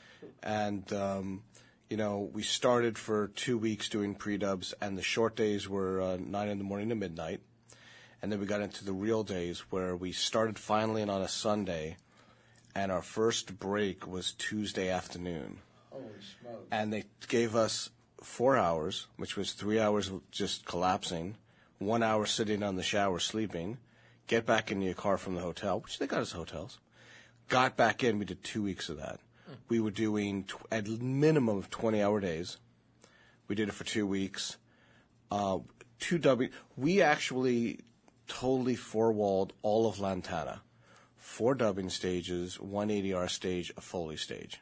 E: and um, you know, we started for two weeks doing pre-dubs, and the short days were uh, nine in the morning to midnight, and then we got into the real days where we started finally on a Sunday, and our first break was Tuesday afternoon.
B: Holy smokes!
E: And they gave us four hours, which was three hours of just collapsing, one hour sitting on the shower sleeping, get back in your car from the hotel, which they got us hotels, got back in. We did two weeks of that. Mm. We were doing tw- at minimum of twenty-hour days. We did it for two weeks. Uh, two dubbing. We actually totally four-walled all of Lantana. Four dubbing stages, one A D R stage, a Foley stage.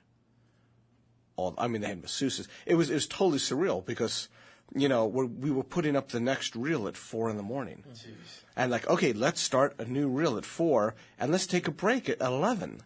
E: All, I mean, they had masseuses. It was it was totally surreal because, you know, we're, we were putting up the next reel at four in the morning. Jeez. And like, okay, let's start a new reel at four, and let's take a break at eleven.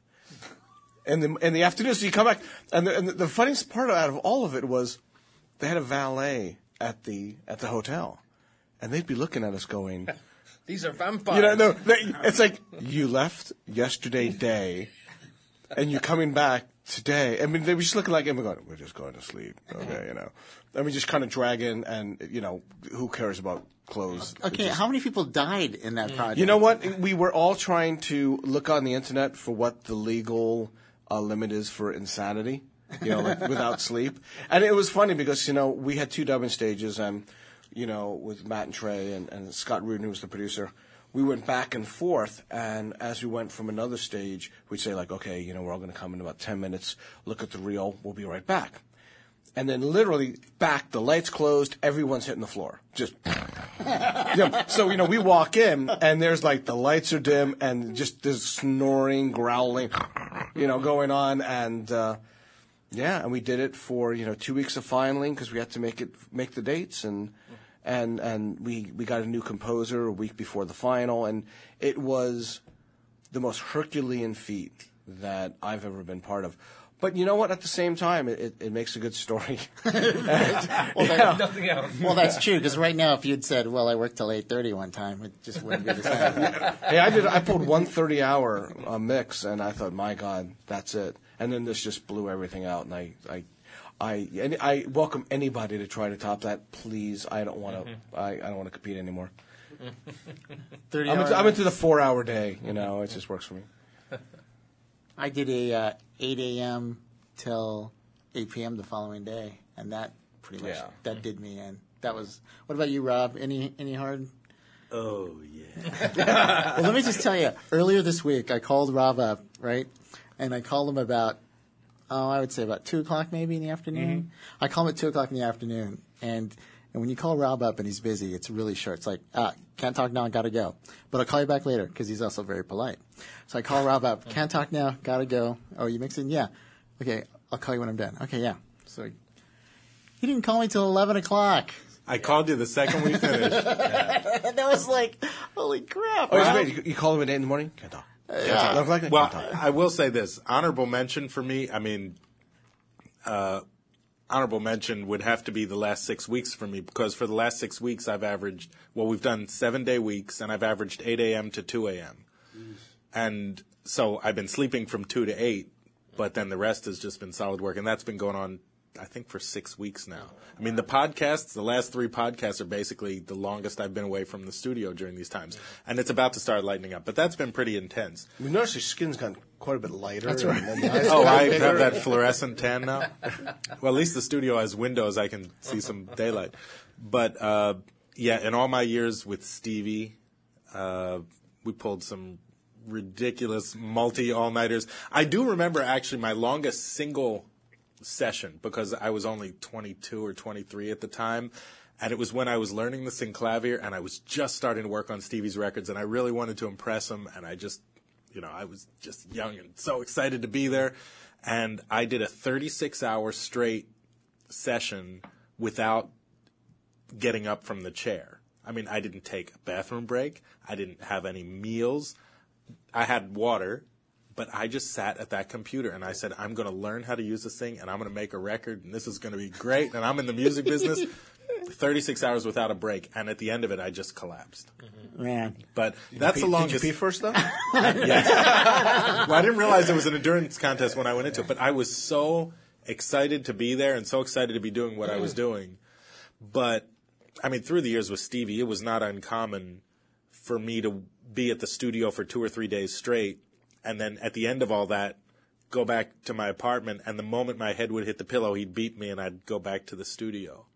E: in the in the afternoon, so you come back. And the, and the funniest part out of all of it was they had a valet at the at the hotel, and they'd be looking at us going,
C: "These are vampires."
E: You know, no, they, it's like you left yesterday day, and you're coming back today. I mean, they were just looking like, and we're going, we're just going to sleep. Okay, you know. And we just kind of drag in, and, you know, who cares about clothes?
B: Okay,
E: just,
B: how many people died in that project?
E: You know what? We were all trying to look on the internet for what the legal uh, limit is for insanity, you know, like without sleep. And it was funny because, you know, we had two dubbing stages, and, you know, with Matt and Trey and, and Scott Rudin, who was the producer, we went back and forth, and as we went from another stage, we'd say, like, okay, you know, we're all going to come in about ten minutes, look at the reel, we'll be right back. And then literally back, the lights closed, everyone's hitting the floor. Just, you know, so, you know, we walk in, and there's like the lights are dim, and just this snoring, growling, you know, going on, and, uh, yeah, and we did it for, you know, two weeks of filing, because we had to make it, make the dates, and, And and we, we got a new composer a week before the final, and it was the most Herculean feat that I've ever been part of. But you know what? At the same time, it, it, it makes a good story. and,
B: well, that, nothing else. Well, that's true, because right now, if you'd said, well, I worked till eight thirty one time, it just wouldn't be the same.
E: Hey, I did. I pulled one thirty-hour uh, mix, and I thought, my God, that's it. And then this just blew everything out, and I... I I I welcome anybody to try to top that. Please, I don't want to. Mm-hmm. I, I don't want to compete anymore. Thirty. I'm into, I'm into the four-hour day. You know, it just works for me.
B: I did a uh, eight a.m. till eight p.m. the following day, and that pretty much
E: yeah.
B: that did me in. That was. What about you, Rob? Any any hard?
D: Oh yeah.
B: Well, let me just tell you. Earlier this week, I called Rob up, right, and I called him about. Oh, I would say about two o'clock maybe in the afternoon. Mm-hmm. I call him at two o'clock in the afternoon, and and when you call Rob up and he's busy, it's really short. It's like, ah, can't talk now, gotta go. But I'll call you back later because he's also very polite. So I call Rob up, can't talk now, gotta go. Oh, you mixing? Yeah. Okay, I'll call you when I'm done. Okay, yeah. So he didn't call me till eleven o'clock.
D: I called you the second we finished.
B: Yeah. That was like, holy crap!
E: Oh, great. You, you call him at eight in the morning? Can't talk.
B: Yeah.
E: Like
D: well, I will say this. Honorable mention for me, I mean, uh, honorable mention would have to be the last six weeks for me, because for the last six weeks I've averaged, well, we've done seven-day weeks, and I've averaged eight a.m. to two a.m. Mm. And so I've been sleeping from two to eight, but then the rest has just been solid work, and that's been going on, I think, for six weeks now. I mean, the podcasts, the last three podcasts are basically the longest I've been away from the studio during these times. And it's about to start lightening up. But that's been pretty intense.
E: We noticed your skin's gotten quite a bit lighter.
B: That's right.
E: And the
D: oh, I have that fluorescent tan now? Well, at least the studio has windows. I can see some daylight. But, uh, yeah, in all my years with Stevie, uh, we pulled some ridiculous multi-all-nighters. I do remember, actually, my longest single session, because I was only twenty-two or twenty-three at the time, and it was when I was learning the synclavier, and I was just starting to work on Stevie's records, and I really wanted to impress him, and I just, you know, I was just young and so excited to be there, and I did a thirty-six hour straight session without getting up from the chair. I mean, I didn't take a bathroom break, I didn't have any meals, I had water, but I just sat at that computer, and I said, I'm going to learn how to use this thing, and I'm going to make a record, and this is going to be great, and I'm in the music business. thirty-six hours without a break, and at the end of it, I just collapsed.
B: Man.
D: But that's the longest.
E: Did you pee first, though?
D: Yes. Well, I didn't realize it was an endurance contest when I went into it, but I was so excited to be there and so excited to be doing what I was doing. But, I mean, through the years with Stevie, it was not uncommon for me to be at the studio for two or three days straight, and then at the end of all that, go back to my apartment, and the moment my head would hit the pillow, he'd beat me, and I'd go back to the studio.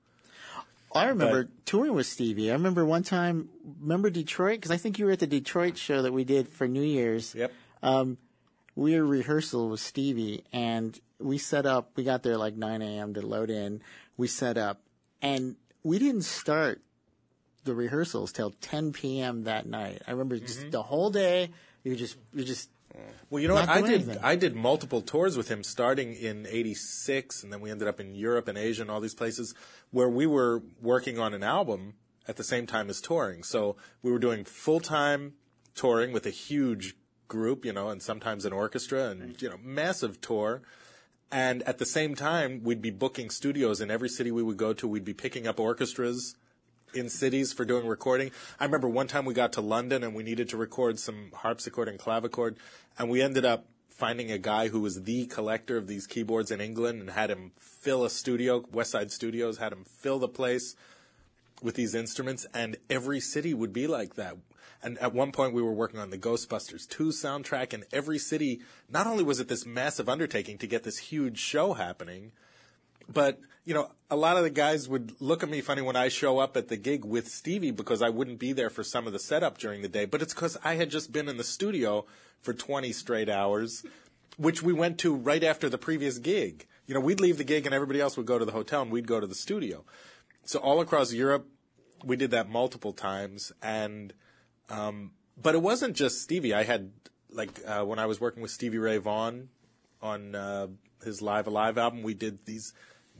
B: I remember
D: But-
B: touring with Stevie. I remember one time, remember Detroit? Because I think you were at the Detroit show that we did for New Year's.
D: Yep.
B: Um, we were rehearsal with Stevie, and we set up. We got there like nine a.m. to load in. We set up, and we didn't start the rehearsals till ten p.m. that night. I remember just the whole day. You just, you just.
D: Well, you know
B: Not
D: what? I
B: doing
D: did.
B: anything.
D: I did multiple tours with him, starting in eighty-six, and then we ended up in Europe and Asia and all these places where we were working on an album at the same time as touring. So we were doing full-time touring with a huge group, you know, and sometimes an orchestra, and you know, massive tour. And at the same time, we'd be booking studios in every city we would go to. We'd be picking up orchestras in cities for doing recording. I remember one time we got to London and we needed to record some harpsichord and clavichord, and we ended up finding a guy who was the collector of these keyboards in England and had him fill a studio, West Side Studios, had him fill the place with these instruments, and every city would be like that. And at one point we were working on the Ghostbusters two soundtrack, and every city, not only was it this massive undertaking to get this huge show happening, but, you know, a lot of the guys would look at me funny when I show up at the gig with Stevie because I wouldn't be there for some of the setup during the day. But it's because I had just been in the studio for twenty straight hours, which we went to right after the previous gig. You know, we'd leave the gig and everybody else would go to the hotel and we'd go to the studio. So all across Europe, we did that multiple times. And, um, but it wasn't just Stevie. I had, like, uh, when I was working with Stevie Ray Vaughan on uh, his Live Alive album, we did these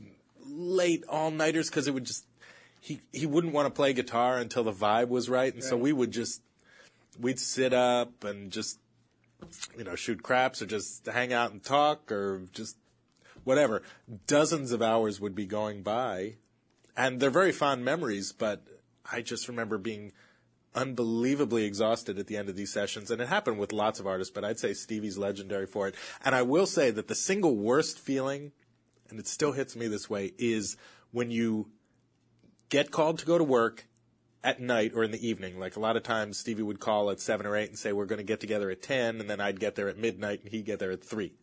D: late all-nighters because it would just he he wouldn't want to play guitar until the vibe was right, and right. So we would just we'd sit up and just you know shoot craps or just hang out and talk or just whatever. Dozens of hours would be going by, and they're very fond memories, but I just remember being unbelievably exhausted at the end of these sessions, and it happened with lots of artists, but I'd say Stevie's legendary for it. And I will say that the single worst feeling, and it still hits me this way, is when you get called to go to work at night or in the evening. Like a lot of times Stevie would call at seven or eight and say, we're going to get together at ten, and then I'd get there at midnight and he'd get there at three.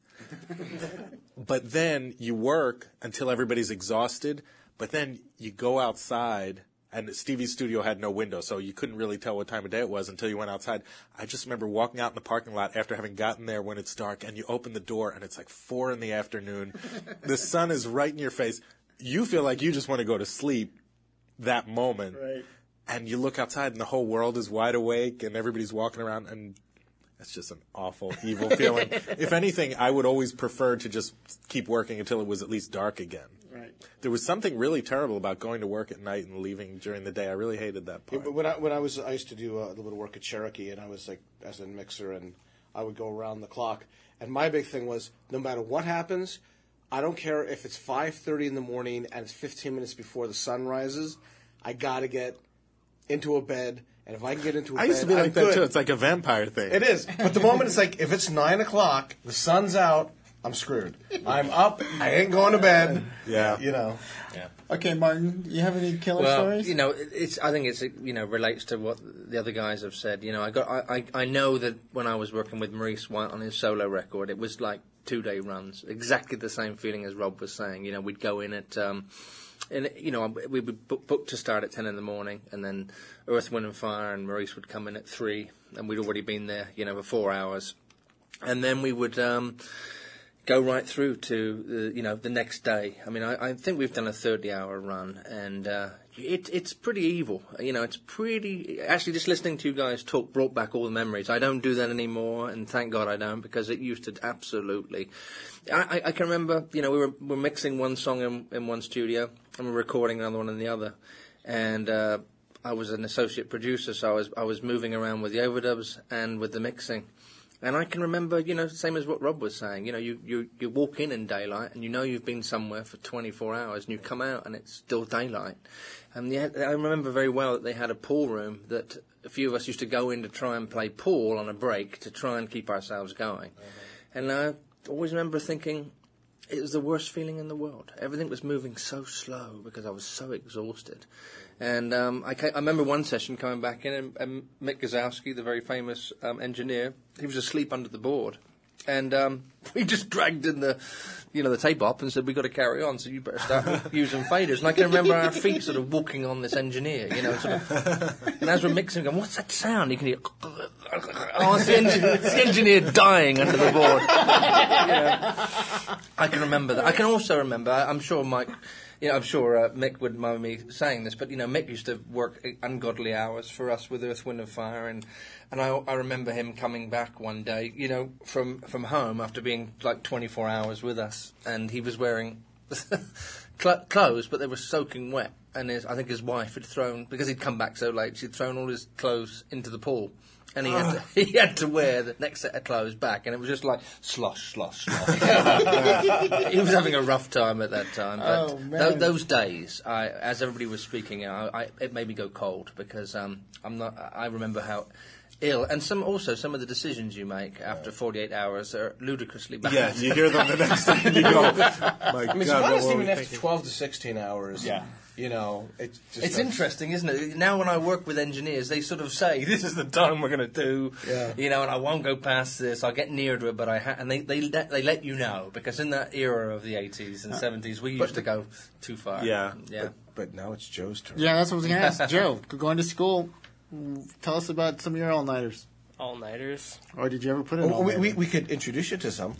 D: But then you work until everybody's exhausted, but then you go outside, and Stevie's studio had no window, so you couldn't really tell what time of day it was until you went outside. I just remember walking out in the parking lot after having gotten there when it's dark, and you open the door, and it's like four in the afternoon. The sun is right in your face. You feel like you just want to go to sleep that moment.
B: Right.
D: And you look outside, and the whole world is wide awake, and everybody's walking around, and it's just an awful, evil feeling. If anything, I would always prefer to just keep working until it was at least dark again.
B: Right.
D: There was something really terrible about going to work at night and leaving during the day. I really hated that part.
E: Yeah, but when I when I was I used to do a little bit of work at Cherokee, and I was like as a mixer, and I would go around the clock. And my big thing was, no matter what happens, I don't care if it's five thirty in the morning and it's fifteen minutes before the sun rises. I got to get into a bed, and if I can get into a
D: I
E: bed,
D: used to be
E: I'm
D: like that
E: good.
D: too. It's like a vampire thing.
E: It is. But the moment it's like, if it's nine o'clock, the sun's out, I'm screwed. I'm up. I ain't going to bed.
D: Yeah.
E: You know.
C: Yeah.
B: Okay, Martin, you have any killer
C: Well,
B: stories?
C: you know, it's. I think it's you know relates to what the other guys have said. You know, I got. I, I, I know that when I was working with Maurice White on his solo record, it was like two day runs. Exactly the same feeling as Rob was saying. You know, we'd go in at. Um, And, you know, we would book, book to start at ten in the morning, and then Earth, Wind and Fire and Maurice would come in at three, and we'd already been there, you know, for four hours. And then we would um, go right through to, the, you know, the next day. I mean, I, I think we've done a thirty-hour run, and uh, it, it's pretty evil. You know, it's pretty... Actually, just listening to you guys talk brought back all the memories. I don't do that anymore, and thank God I don't, because it used to absolutely... I, I can remember, you know, we were, we were mixing one song in, in one studio, and we were recording another one in the other. And uh, I was an associate producer, so I was I was moving around with the overdubs and with the mixing. And I can remember, you know, same as what Rob was saying. You know, you, you, you walk in in daylight and you know you've been somewhere for twenty-four hours and you come out and it's still daylight. And the, I remember very well that they had a pool room that a few of us used to go in to try and play pool on a break to try and keep ourselves going. Mm-hmm. And I always remember thinking it was the worst feeling in the world. Everything was moving so slow because I was so exhausted. And um, I, came, I remember one session coming back in, and, and Mick Gazowski, the very famous um, engineer, he was asleep under the board. And um, we just dragged in the, you know, the tape up and said, we've got to carry on, so you better start using faders. And I can remember our feet sort of walking on this engineer, you know, sort of. And as we're mixing, going, what's that sound? You can hear, oh, it's the, engineer, it's the engineer dying under the board. You know, I can remember that. I can also remember, I'm sure Mike... You know, I'm sure uh, Mick wouldn't mind me saying this, but, you know, Mick used to work ungodly hours for us with Earth, Wind and Fire, and and I, I remember him coming back one day, you know, from, from home after being, like, twenty-four hours with us, and he was wearing cl- clothes, but they were soaking wet, and his, I think his wife had thrown, because he'd come back so late, she'd thrown all his clothes into the pool. And he had, to, he had to wear the next set of clothes back, and it was just like slosh, slosh, slosh. He was having a rough time at that time. But
B: oh, man.
C: Th- those days, I, as everybody was speaking, I, I, it made me go cold because um, I'm not. I remember how ill, and some also some of the decisions you make after forty-eight hours are ludicrously bad.
D: Yeah, you hear them the next day, and you go, "My
E: I mean,
D: God,
E: honestly,
D: what were
E: even
D: we
E: after
D: thinking?"
E: twelve to sixteen hours,
D: Yeah.
E: you know, it's just
C: It's
E: a-
C: interesting, isn't it? Now when I work with engineers, they sort of say, this is the time we're going to do,
E: Yeah.
C: you know, and I won't go past this. I'll get near to it, but I ha-. And they, they, let, they let you know, because in that era of the eighties and seventies, we used to go too far.
D: Yeah.
C: Yeah.
E: But now it's Joe's turn.
B: Yeah, that's what I was going to ask. Joe, going to school, tell us about some of your all-nighters.
F: All-nighters.
B: Or did you ever put in
E: Oh, we,
B: all-nighter?
E: we, we could introduce you to some.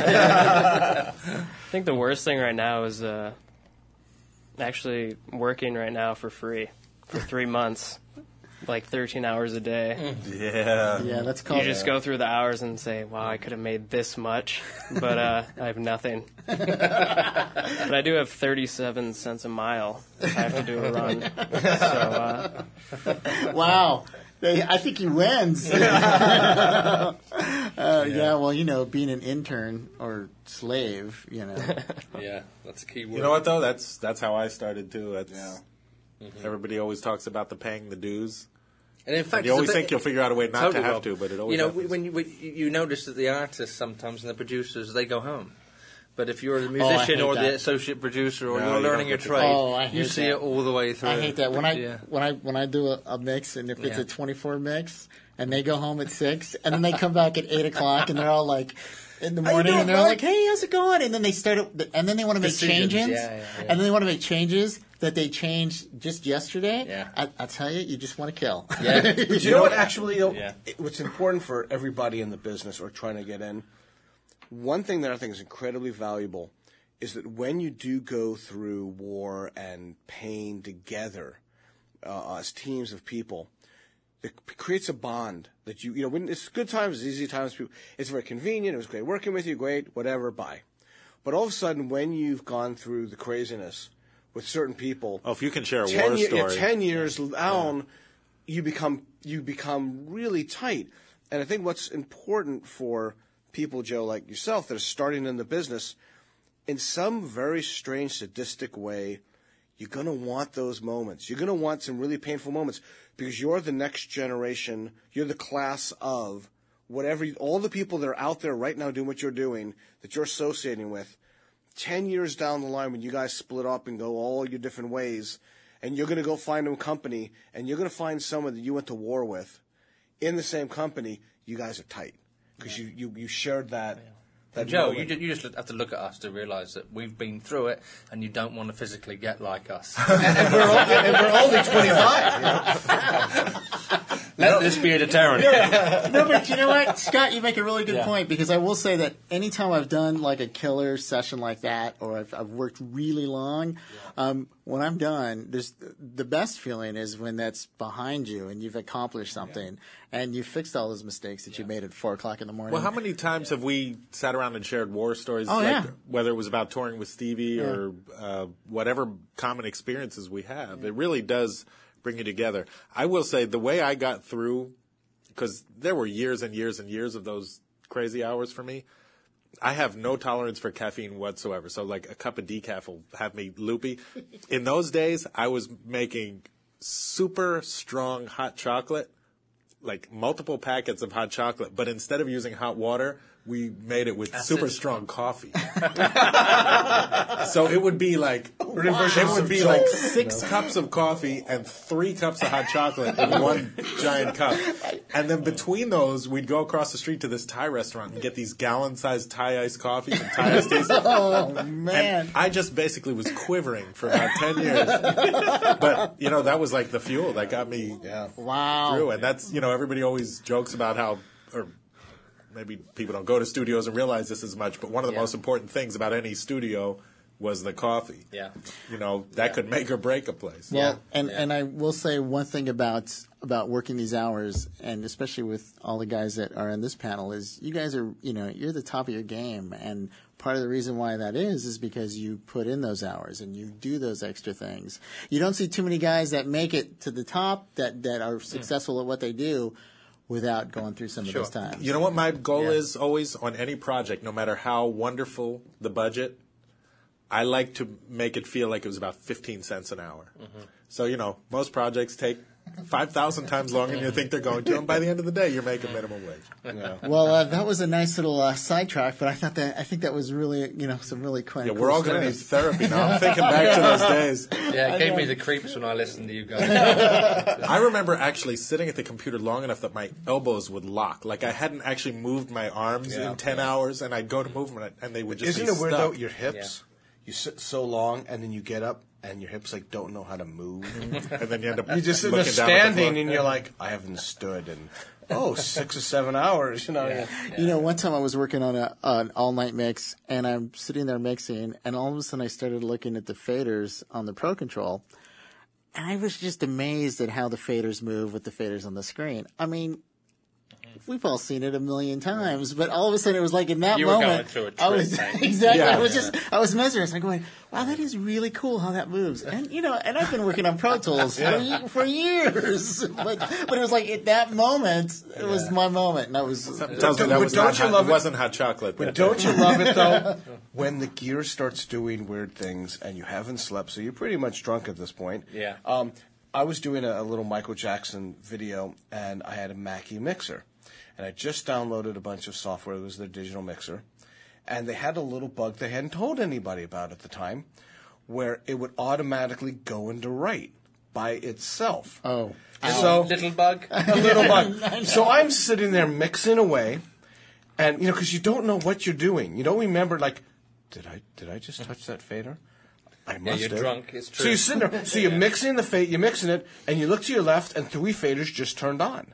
F: I think the worst thing right now is uh, actually working right now for free for three months, like thirteen hours a day.
D: Yeah.
B: Yeah, that's called...
F: You just go through the hours and say, wow, I could have made this much, but uh, I have nothing. But I do have thirty-seven cents a mile if I have to do a run. So, uh,
B: Wow. I think he wins. uh, yeah. yeah, well, you know, being an intern or slave, you know.
C: Yeah, that's a key word.
D: You know what though? That's that's how I started too. That's,
E: Yeah.
C: Mm-hmm.
D: Everybody always talks about the paying the dues.
C: And in fact,
D: And you
C: it's a
D: always
C: bit-
D: think you'll figure out a way not
C: Totally,
D: to have
C: Rob.
D: to, but it always
C: You know,
D: happens.
C: when you, when you notice that the artists sometimes and the producers, they go home. But if you're the
B: I
C: musician
B: hate
C: or
B: that.
C: the associate producer or
D: No,
C: you're
D: you
C: learning
D: don't
C: your
D: get to-
C: trade,
B: Oh, I
C: you
B: hate
C: see
B: that.
C: it all the way through.
B: I hate that when I
C: Yeah.
B: when I when I do a, a mix, and if it's
C: Yeah.
B: a twenty-four mix, and they go home at six, and then they come back at eight o'clock, and they're all like in the
E: How you
B: morning,
E: doing,
B: and they're all
E: bud?
B: like, "Hey, how's it going?" And then they start, it- and then they want to make
C: Decisions,
B: changes,
C: yeah, yeah, yeah.
B: and then they want to make changes that they changed just yesterday.
C: Yeah.
B: I, I tell you, you just want to kill.
C: Yeah.
E: But you know what? Actually, though,
C: Yeah.
E: it- what's important for everybody in the business or trying to get in, one thing that I think is incredibly valuable is that when you do go through war and pain together uh, as teams of people, it c- creates a bond that you, you know, when it's good times, it's easy times, people- it's very convenient, it was great working with you, great, whatever, bye. But all of a sudden, when you've gone through the craziness with certain people,
D: Oh, if you can share a
E: ten,
D: war
E: ye- yeah,
D: story.
E: ten years down, you become you become really tight. And I think what's important for people, Joe, like yourself, that are starting in the business, in some very strange sadistic way, you're going to want those moments. You're going to want some really painful moments because you're the next generation. You're the class of whatever, you, all the people that are out there right now doing what you're doing, that you're associating with. Ten years down the line when you guys split up and go all your different ways, and you're going to go find a company, and you're going to find someone that you went to war with in the same company, you guys are tight because you, you, you shared that. that
C: Joe,
E: moment.
C: you, ju- you just have to look at us to realise that we've been through it, and you don't want to physically get like us.
E: and, we're only, and we're only twenty-five. You know?
C: Let this be a deterrent.
B: No, but you know what, Scott, you make a really good
C: Yeah.
B: point, because I will say that anytime I've done like a killer session like that, or I've, I've worked really long, um, when I'm done, there's the best feeling is when that's behind you and you've accomplished something and you fixed all those mistakes that you made at four o'clock in the morning.
D: Well, how many times have we sat around and shared war stories?
B: Oh,
D: like,
B: yeah.
D: Whether it was about touring with Stevie or uh, whatever common experiences we have, it really does bring you together. I will say the way I got through, because there were years and years and years of those crazy hours for me. I have no tolerance for caffeine whatsoever. So like a cup of decaf will have me loopy. In those days, I was making super strong hot chocolate, like multiple packets of hot chocolate, but instead of using hot water, we made it with
C: Acid.
D: super strong coffee. So it would be like it would be like six cups of coffee and three cups of hot chocolate in one giant cup. And then between those, we'd go across the street to this Thai restaurant and get these gallon-sized Thai iced coffees and Thai iced teas.
B: Oh, man.
D: And I just basically was quivering for about ten years. But, you know, that was like the fuel that got me
E: Yeah.
B: Wow.
D: through. And that's, you know, everybody always jokes about how, or maybe people don't go to studios and realize this as much, but one of the
C: Yeah.
D: most important things about any studio was the coffee.
C: Yeah.
D: You know, that could make or break a place.
B: Well, and,
C: Yeah.
B: and I will say one thing about about working these hours, and especially with all the guys that are in this panel, is you guys are, you know, you're the top of your game. And part of the reason why that is is because you put in those hours and you do those extra things. You don't see too many guys that make it to the top, that, that are successful at what they do, without going through some
C: Sure.
B: of those times.
D: You know what my goal
C: Yeah.
D: is always on any project, no matter how wonderful the budget, I like to make it feel like it was about fifteen cents an hour.
C: Mm-hmm.
D: So, you know, most projects take five thousand times longer than you think they're going to, and by the end of the day, you're making minimum wage.
E: Yeah.
B: Well, uh, that was a nice little uh, sidetrack, but I thought that I think that was really, you know, some really quite
D: Yeah,
B: cool
D: we're all going to need
B: stories.
D: therapy now. I'm thinking back to those days.
G: Yeah, it gave me the creeps when I listened to you guys.
D: I remember actually sitting at the computer long enough that my elbows would lock. Like I hadn't actually moved my arms
E: Yeah.
D: in ten hours, and I'd go to move them, and they would just
E: Isn't
D: be
E: it weird
D: stuck.
E: though? Your hips, you sit so long, and then you get up, and your hips like don't know how to move.
D: And then you end up
E: You just sit there
D: looking down at the
E: standing,
D: floor.
E: and you're like, I haven't stood in oh six or seven hours. You know.
G: Yeah.
B: You know, one time I was working on a, an all-night mix, and I'm sitting there mixing, and all of a sudden I started looking at the faders on the Pro Control, and I was just amazed at how the faders move with the faders on the screen. I mean, we've all seen it a million times, but all of a sudden it was like in that
G: You were
B: moment,
G: going through a
B: I was
G: trip, mate.
B: exactly.
D: Yeah.
B: I was just, I was mesmerized. I'm going, wow, that is really cool how that moves. And you know, and I've been working on Pro Tools for, ye- for years, but but it was like at that moment, it was my moment, and I was.
D: Something tells me that
E: But
D: was
E: don't
D: not
E: you
D: hot,
E: love
D: it
E: it-
D: wasn't hot chocolate.
E: But
D: that
E: don't
D: day.
E: you love it though when the gear starts doing weird things and you haven't slept, so you're pretty much drunk at this point.
G: Yeah.
E: Um, I was doing a, a little Michael Jackson video, and I had a Mackie mixer, and I just downloaded a bunch of software. It was their digital mixer, and they had a little bug they hadn't told anybody about at the time, where it would automatically go into write by itself.
B: Oh.
E: So
G: Little bug.
E: a little bug. So I'm sitting there mixing away, and you know, because you don't know what you're doing. You don't remember, like, did I did I just touch that fader? I must
G: you're
E: have.
G: drunk, it's
E: So
G: true.
E: you're sitting there. So you're mixing the fade. You're mixing it, and you look to your left, and three faders just turned on.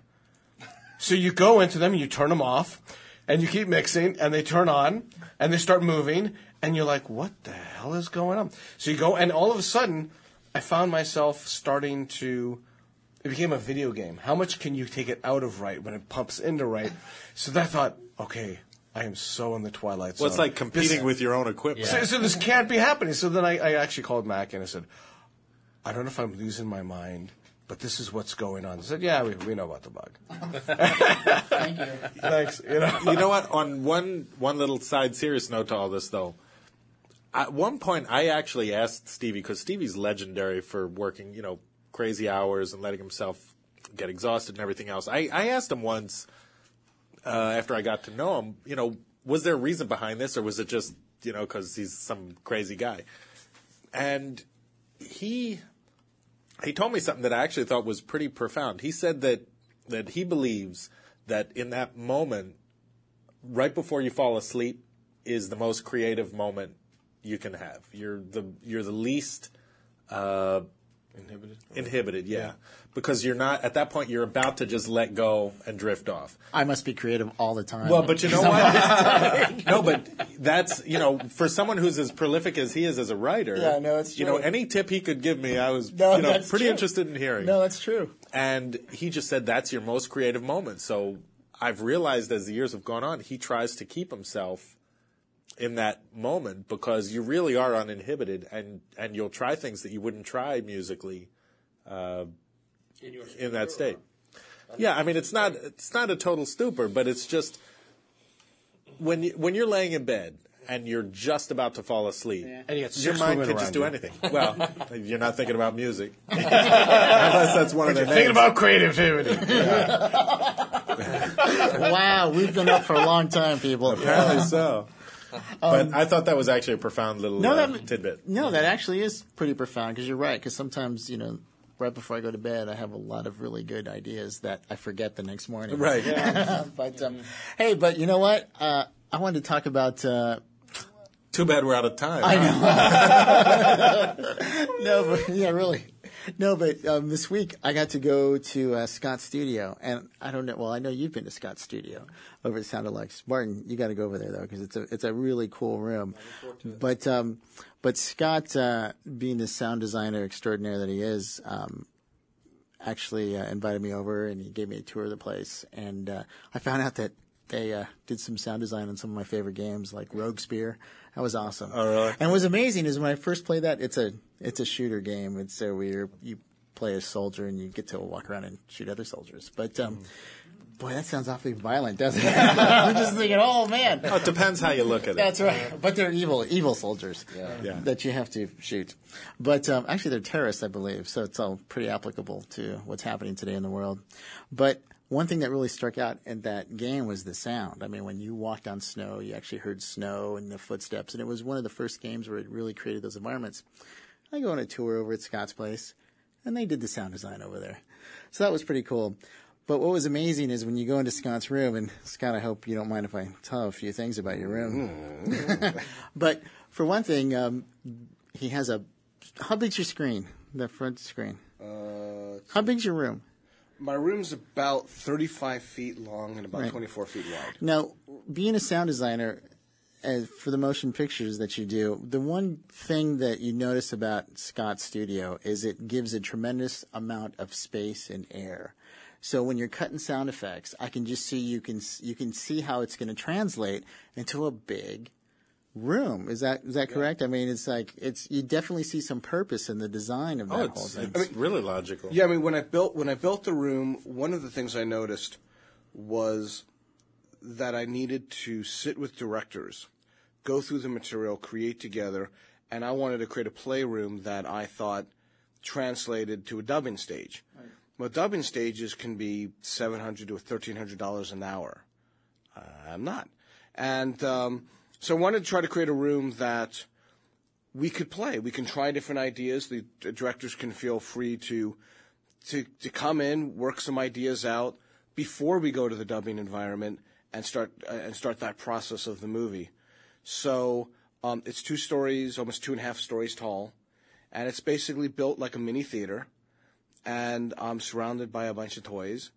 E: So you go into them, and you turn them off, and you keep mixing, and they turn on, and they start moving, and you're like, what the hell is going on? So you go, and all of a sudden, I found myself starting to. It became a video game. How much can you take it out of right when it pumps into right? So then I thought, okay, I am so in the twilight zone.
D: Well, it's like competing
E: This-
D: with your own equipment.
E: So, so this can't be happening. So then I, I actually called Mac and I said, I don't know if I'm losing my mind, but this is what's going on. He said, yeah, we, we know about the bug.
B: Thank you.
E: Thanks. You know.
D: You know what? On one one little side serious note to all this, though, at one point I actually asked Stevie, because Stevie's legendary for working, you know, crazy hours and letting himself get exhausted and everything else. I, I asked him once, uh, after I got to know him, you know, was there a reason behind this, or was it just, you know, because he's some crazy guy? And he he told me something that I actually thought was pretty profound. He said that that he believes that in that moment, right before you fall asleep, is the most creative moment you can have. You're the you're the least uh,
E: Inhibited.
D: inhibited, yeah. Because you're not, at that point, you're about to just let go and drift off.
B: I must be creative all the time.
D: Well, but you know what? No, but that's, you know, for someone who's as prolific as he is as a writer,
B: Yeah, no, it's
D: you know,
B: true.
D: any tip he could give me, I was,
B: No,
D: you know,
B: that's
D: pretty
B: true.
D: interested in hearing.
B: No, that's true.
D: And he just said that's your most creative moment. So I've realized as the years have gone on, he tries to keep himself in that moment because you really are uninhibited, and, and you'll try things that you wouldn't try musically uh, in that state. Yeah, I mean, it's not it's not a total stupor, but it's just when you, when you're laying in bed and you're just about to fall asleep,
E: And you got
D: your
E: six
D: mind
E: women
D: can just
E: around
D: do
E: you.
D: anything. Well, you're not thinking about music, unless that's one of their names.
E: Thinking about creativity.
B: Wow, we've been up for a long time, people.
D: Apparently so. But I thought that was actually a profound little
B: No,
D: uh,
B: that-
D: tidbit.
B: No, that actually is pretty profound because you're right. Because sometimes, you know, right before I go to bed, I have a lot of really good ideas that I forget the next morning.
D: Right.
B: But um, hey, but you know what? Uh, I wanted to talk about. Uh,
D: Too bad we're out of time.
B: I
D: huh?
B: know. No, but yeah, really. No, but um, this week I got to go to uh, Scott's studio, and I don't know. Well, I know you've been to Scott's studio over at Sound Deluxe. Martin, you got to go over there though because it's a it's a really cool room. But um, but Scott, uh, being the sound designer extraordinaire that he is, um, actually uh, invited me over and he gave me a tour of the place, and uh, I found out that they uh, did some sound design on some of my favorite games like Rogue Spear. That was awesome.
D: Oh, really?
B: And what's amazing is when I first played that, it's a it's a shooter game. It's so where you play a soldier and you get to walk around and shoot other soldiers. But um, boy, that sounds awfully violent, doesn't it? I'm just thinking, oh man.
D: Oh, it depends how you look at it.
B: That's right. But they're evil, evil soldiers
D: Yeah.
B: that you have to shoot. But um, actually, they're terrorists, I believe. So it's all pretty applicable to what's happening today in the world. But one thing that really struck out in that game was the sound. I mean, when you walked on snow, you actually heard snow and the footsteps. And it was one of the first games where it really created those environments. I go on a tour over at Scott's place, and they did the sound design over there. So that was pretty cool. But what was amazing is when you go into Scott's room, and Scott, I hope you don't mind if I tell a few things about your room. But for one thing, um, he has a, how big's your screen, the front screen?
E: Uh,
B: How big's your room?
E: my room's about thirty-five feet long and about
B: Right.
E: twenty-four feet wide.
B: Now, being a sound designer, uh, for the motion pictures that you do, the one thing that you notice about Scott's studio is it gives a tremendous amount of space and air. So when you're cutting sound effects, I can just see you can you can see how it's going to translate into a big room. Is that is that correct? I mean, it's like it's you definitely see some purpose in the design of that
D: Oh,
B: whole
D: it's,
B: thing.
D: it's really logical.
E: Yeah, I mean, when I built when I built the room, one of the things I noticed was that I needed to sit with directors, go through the material, create together, and I wanted to create a playroom that I thought translated to a dubbing stage. Right. Well, dubbing stages can be seven hundred to thirteen hundred dollars an hour. Uh, I'm not, and um, so I wanted to try to create a room that we could play. We can try different ideas. The d- directors can feel free to, to to come in, work some ideas out before we go to the dubbing environment and start uh, and start that process of the movie. So um, it's two stories, almost two and a half stories tall, and it's basically built like a mini theater. And I'm surrounded by a bunch of toys,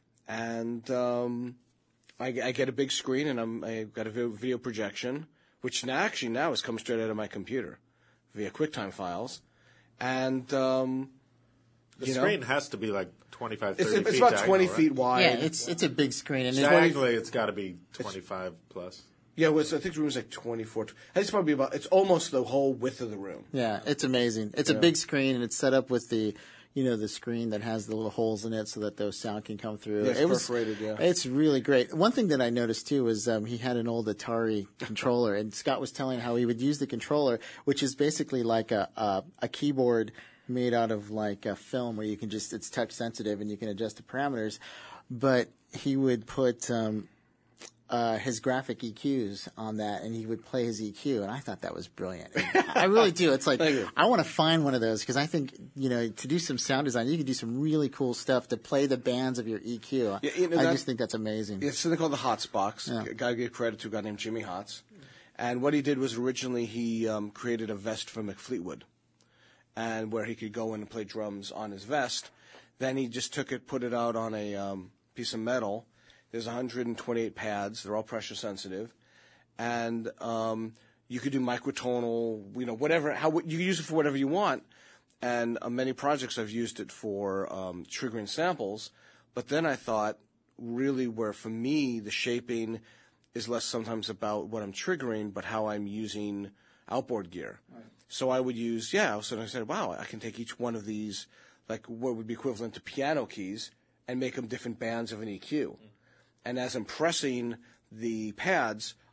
E: and um, I, I get a big screen, and I'm, I've got a video, video projection, which now actually now has come straight out of my computer via QuickTime files, and um,
D: The
E: you
D: screen
E: know,
D: has to be like twenty-five,
E: it's,
D: thirty
E: it's
D: feet
E: about
D: diagonal,
E: twenty
D: right?
E: feet wide.
B: Yeah, it's it's a big screen, and it,
D: Diagonally, it's got to be twenty-five plus.
E: Yeah, well, it's, I think the room's like twenty-four. I think it's probably about. It's almost the whole width of the room.
B: yeah, it's amazing. It's a big screen, and it's set up with the, you know, the screen that has the little holes in it so that those sound can come through.
E: Yeah, it's
B: it was,
E: perforated, yeah.
B: It's really great. One thing that I noticed too was um, he had an old Atari controller, and Scott was telling how he would use the controller, which is basically like a a, a keyboard made out of like a film where you can just it's touch sensitive and you can adjust the parameters. But he would put um, uh, his graphic E Qs on that, and he would play his E Q, and I thought that was brilliant. I really do. It's like
E: Thank you.
B: I want to find one of those because I think you know to do some sound design, you can do some really cool stuff to play the bands of your E Q.
E: Yeah, you know,
B: I
E: that-
B: just think that's amazing.
E: It's something called the Hots Box.
B: Yeah.
E: A guy gave credit to a guy named Jimmy Hots. And what he did was originally he um, created a vest for McFleetwood, and where he could go in and play drums on his vest. Then he just took it, put it out on a um, piece of metal. There's one hundred twenty-eight pads. They're all pressure sensitive, and um, you could do microtonal, you know, whatever. How you can use it for whatever you want. And uh, many projects I've used it for um, triggering samples. But then I thought, really, where for me the shaping is less sometimes about what I'm triggering, but how I'm using outboard gear. Right. So I would use, yeah. So I said, wow, I can take each one of these, like what would be equivalent to piano keys, and make them different bands of an E Q. Mm. And as I'm pressing the pads,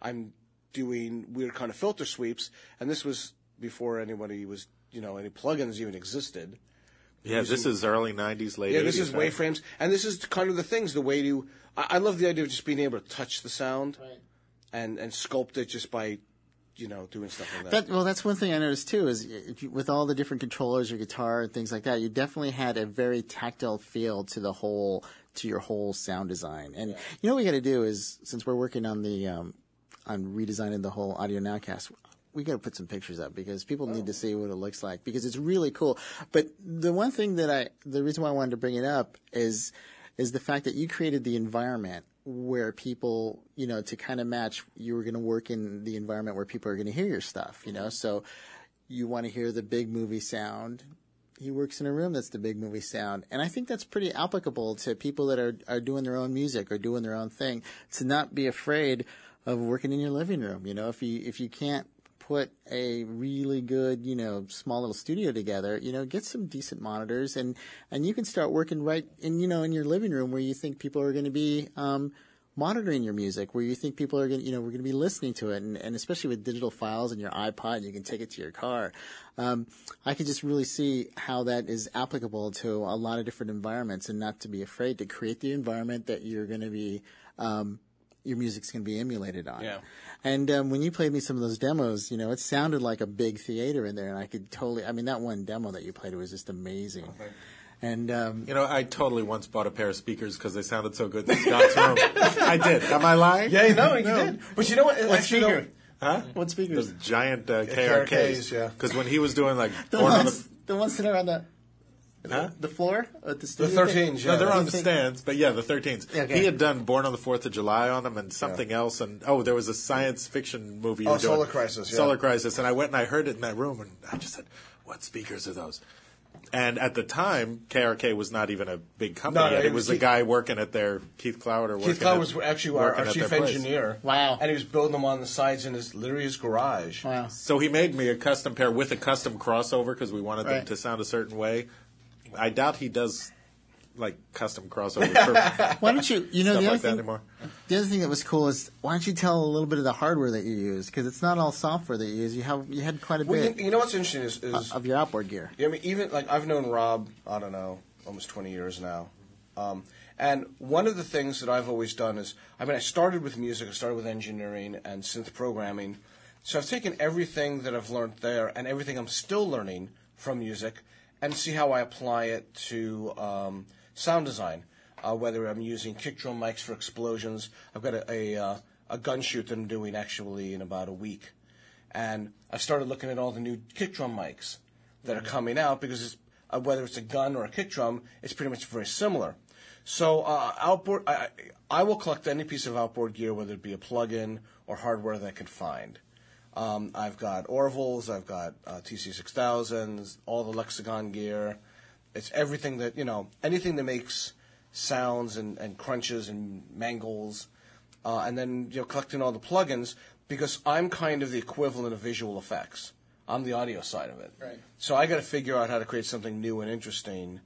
E: I'm doing weird kind of filter sweeps, and this was before anybody was, you know, any plugins even existed.
D: Yeah,
E: Using,
D: this is early nineties, late
E: yeah,
D: eighties.
E: this is
D: right?
E: waveframes, and this is kind of the things, the way to. I, I love the idea of just being able to touch the sound,
B: Right.
E: and and sculpt it just by, you know, doing stuff like that.
B: That, well, that's one thing I noticed too. Is if you, with all the different controllers, your guitar and things like that, you definitely had a very tactile feel to the whole, to your whole sound design. And you know what we got to do is, since we're working on the um, on redesigning the whole Audio Nowcast, we got to put some pictures up because people need to see what it looks like because it's really cool. But the one thing that I, the reason why I wanted to bring it up is, is the fact that you created the environment where people, you know, to kind of match, you were going to work in the environment where people are going to hear your stuff, you know, so you want to hear the big movie sound. He works in a room that's the big movie sound. And I think that's pretty applicable to people that are, are doing their own music or doing their own thing, to not be afraid of working in your living room. You know, if you, if you can't put a really good, you know, small little studio together, you know, get some decent monitors and, and you can start working right in, you know, in your living room where you think people are going to be, um, monitoring your music, where you think people are going to, you know, we're going to be listening to it. And, and especially with digital files and your iPod, you can take it to your car. Um, I can just really see how that is applicable to a lot of different environments and not to be afraid to create the environment that you're going to be, um, your music's going to be emulated on.
E: Yeah.
B: And um, when you played me some of those demos, you know, it sounded like a big theater in there, and I could totally. I mean, that one demo that you played was just amazing.
E: Okay.
B: And um,
D: You know, I totally once bought a pair of speakers because they sounded so good in Scott's room. I did. Am I lying?
E: Yeah, no, you did. But you know what?
B: what
E: Actually,
B: speaker?
E: no,
D: Huh?
B: What speakers?
D: Those giant uh, K
E: K
D: R
E: R
D: Ks.
E: Ks, yeah.
D: Because when he was doing like
B: the
D: Born on
B: ones,
D: the,
B: the ones that are on the
D: huh?
B: the floor at the
E: the
B: studio.
E: thirteens, yeah.
D: No, they're on the
B: Anything-
D: stands, but yeah, the thirteens.
B: Okay.
D: He had done Born on the Fourth of July on them and something else, and oh, there was a science fiction movie. you
E: Oh,
D: were doing.
E: Solar Crisis, yeah.
D: Solar Crisis, and I went and I heard it in that room, and I just said, "What speakers are those?" And at the time, K R K was not even a big company.
E: No, no,
D: yet.
E: it
D: It was
E: was
D: a
E: Keith-
D: guy working at their Keith Clowder.
E: Keith
D: working
E: Cloud
D: at-
E: was actually our,
D: working
E: our
D: at
E: chief
D: their place.
E: engineer.
B: Wow.
E: And he was building them on the sides in his literally his garage.
B: Wow.
D: So he made me a custom pair with a custom crossover because we wanted them
B: Right.
D: to sound a certain way. I doubt he does like custom crossovers for
B: Why don't you? You know,
D: stuff
B: the other
D: like that
B: thing.
D: anymore.
B: The other thing that was cool is why don't you tell a little bit of the hardware that you use, because it's not all software that you use. You have you had quite a
E: Well,
B: bit
E: you, you know what's interesting is, is
B: of your outboard gear.
E: I mean, even like I've known Rob, I don't know, almost twenty years now. Um, and one of the things that I've always done is, I mean, I started with music, I started with engineering and synth programming. So I've taken everything that I've learned there and everything I'm still learning from music and see how I apply it to um, sound design. Uh, whether I'm using kick drum mics for explosions. I've got a, a, uh, a gun shoot that I'm doing actually in about a week. And I started looking at all the new kick drum mics that are coming out because it's, uh, whether it's a gun or a kick drum, it's pretty much very similar. So uh, outboard, I, I will collect any piece of outboard gear, whether it be a plug-in or hardware that I can find. Um, I've got Orville's, I've got uh, T C six thousands, all the Lexicon gear. It's everything that, you know, anything that makes sounds and, and crunches and mangles. Uh, and then, you know, collecting all the plugins because I'm kind of the equivalent of visual effects. I'm the audio side of it.
B: Right.
E: So I got to figure out how to create something new and interesting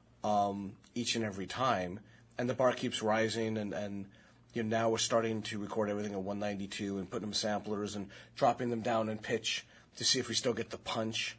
E: um, each and every time. And the bar keeps rising, and, and you know, now we're starting to record everything at one ninety-two and putting them samplers and dropping them down in pitch to see if we still get the punch.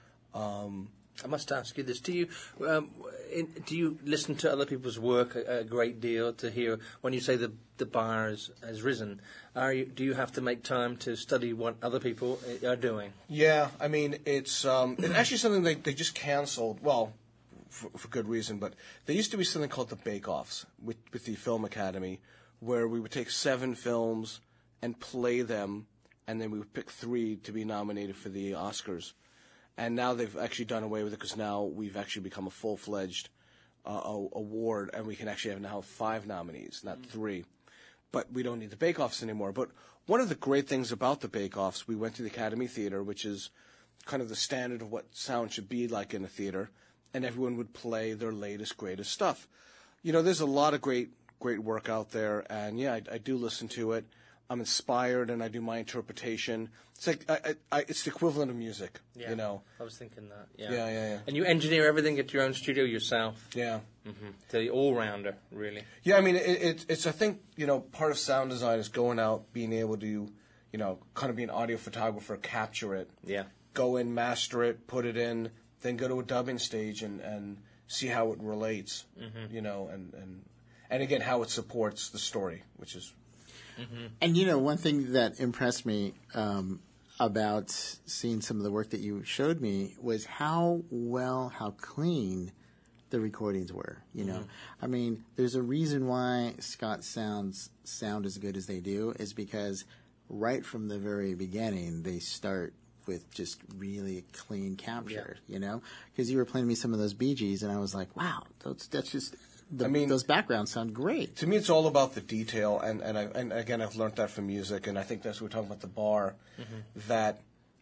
E: Um,
C: I must ask you this: Do you um, in, do you listen to other people's work a, a great deal to hear when you say the the bar has, has risen? Are you do you have to make time to study what other people are doing?
E: Yeah, I mean, it's um, it's actually something they they just canceled. Well, for, for good reason, but there used to be something called the Bake-Offs with with the Film Academy, where we would take seven films and play them, and then we would pick three to be nominated for the Oscars. And now they've actually done away with it because now we've actually become a full-fledged uh, award, and we can actually have now five nominees, not mm-hmm. three. But we don't need the Bake-Offs anymore. But one of the great things about the Bake-Offs, we went to the Academy Theater, which is kind of the standard of what sound should be like in a theater, and everyone would play their latest, greatest stuff. You know, there's a lot of great, great work out there, and yeah, I, I do listen to it. I'm inspired and I do my interpretation. It's like I, I, I, it's the equivalent of music,
C: Yeah,
E: you know.
C: I was thinking that. Yeah.
E: Yeah, yeah, yeah.
C: And you engineer everything at your own studio yourself.
E: Yeah.
C: Mm-hmm. So you're all-rounder, really.
E: Yeah, I mean, it, it, it's, I think, you know, part of sound design is going out, being able to, you know, kind of be an audio photographer, capture it.
C: Yeah.
E: Go in, master it, put it in, then go to a dubbing stage and, and see how it relates, mm-hmm. you know, and, and, and again, how it supports the story, which is...
B: Mm-hmm. And, you know, one thing that impressed me um, about seeing some of the work that you showed me was how well, how clean the recordings were, you know. Mm-hmm. I mean, there's a reason why Scott Sounds sound as good as they do is because right from the very beginning, they start with just really clean capture, yeah. you know. Because you were playing me some of those Bee Gees, and I was like, wow, that's, that's just... The, I mean, those backgrounds sound great.
E: To me, it's all about the detail, and and, I, and again, I've learned that from music, and I think that's what we're talking about the bar. Mm-hmm. That